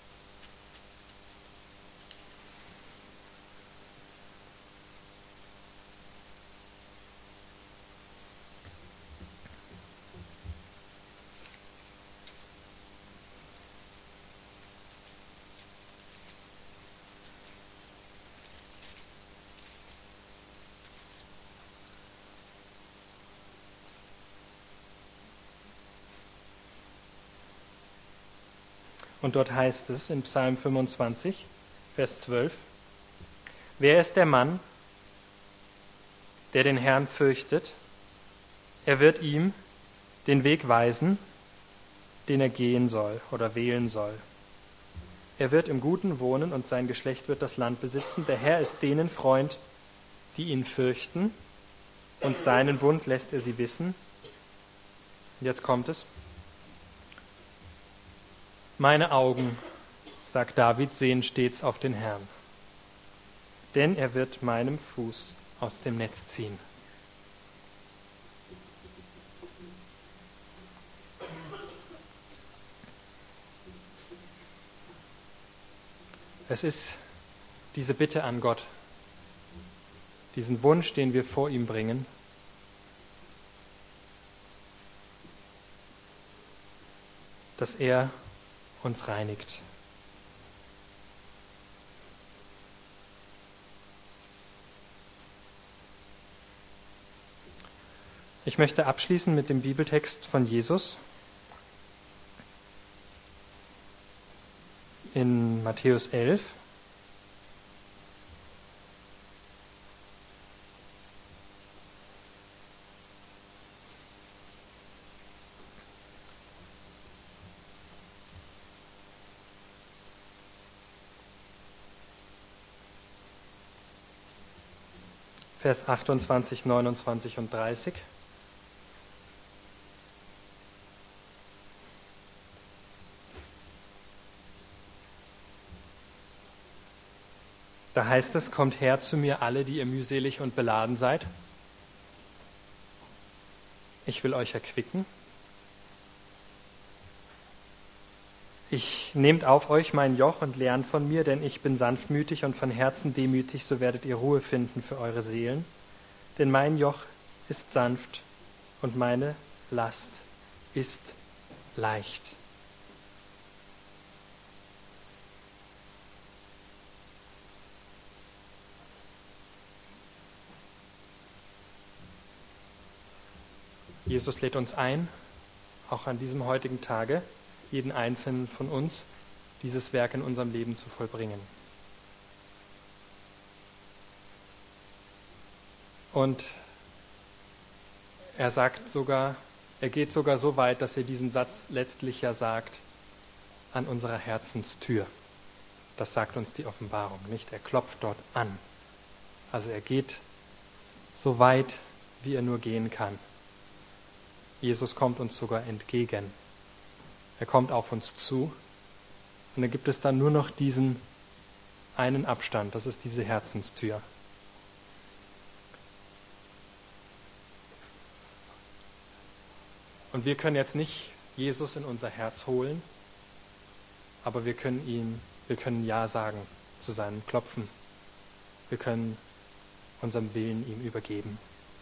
Und dort heißt es in Psalm 25, Vers 12, wer ist der Mann, der den Herrn fürchtet? Er wird ihm den Weg weisen, den er gehen soll oder wählen soll. Er wird im Guten wohnen und sein Geschlecht wird das Land besitzen. Der Herr ist denen Freund, die ihn fürchten, und seinen Bund lässt er sie wissen. Und jetzt kommt es. Meine Augen, sagt David, sehen stets auf den Herrn, denn er wird meinem Fuß aus dem Netz ziehen. Es ist diese Bitte an Gott, diesen Wunsch, den wir vor ihm bringen, dass er uns reinigt. Ich möchte abschließen mit dem Bibeltext von Jesus in Matthäus 11. Vers 28, 29 und 30. Da heißt es, kommt her zu mir alle, die ihr mühselig und beladen seid. Ich will euch erquicken. Nehmt auf euch mein Joch und lernt von mir, denn ich bin sanftmütig und von Herzen demütig, so werdet ihr Ruhe finden für eure Seelen. Denn mein Joch ist sanft und meine Last ist leicht. Jesus lädt uns ein, auch an diesem heutigen Tage, jeden Einzelnen von uns, dieses Werk in unserem Leben zu vollbringen. Und er geht sogar so weit, dass er diesen Satz letztlich ja sagt, an unserer Herzenstür. Das sagt uns die Offenbarung, nicht? Er klopft dort an. Also er geht so weit, wie er nur gehen kann. Jesus kommt uns sogar entgegen. Er kommt auf uns zu und da gibt es dann nur noch diesen einen Abstand, das ist diese Herzenstür. Und wir können jetzt nicht Jesus in unser Herz holen, aber wir können Ja sagen zu seinem Klopfen. Wir können unserem Willen ihm übergeben.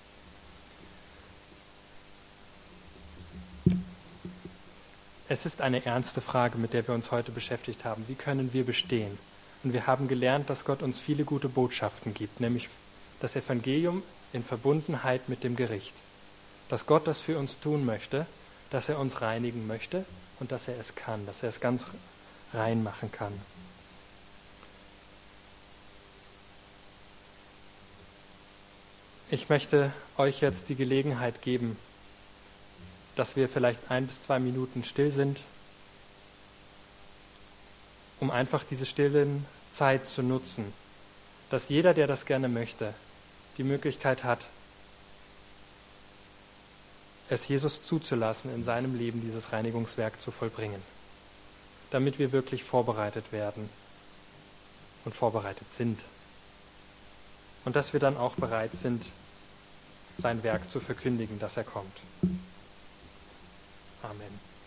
Es ist eine ernste Frage, mit der wir uns heute beschäftigt haben. Wie können wir bestehen? Und wir haben gelernt, dass Gott uns viele gute Botschaften gibt, nämlich das Evangelium in Verbundenheit mit dem Gericht. Dass Gott das für uns tun möchte, dass er uns reinigen möchte und dass er es kann, dass er es ganz rein machen kann. Ich möchte euch jetzt die Gelegenheit geben, dass wir vielleicht 1 bis 2 Minuten still sind, um einfach diese stillen Zeit zu nutzen, dass jeder, der das gerne möchte, die Möglichkeit hat, es Jesus zuzulassen, in seinem Leben dieses Reinigungswerk zu vollbringen, damit wir wirklich vorbereitet werden und vorbereitet sind und dass wir dann auch bereit sind, sein Werk zu verkündigen, dass er kommt. Amen.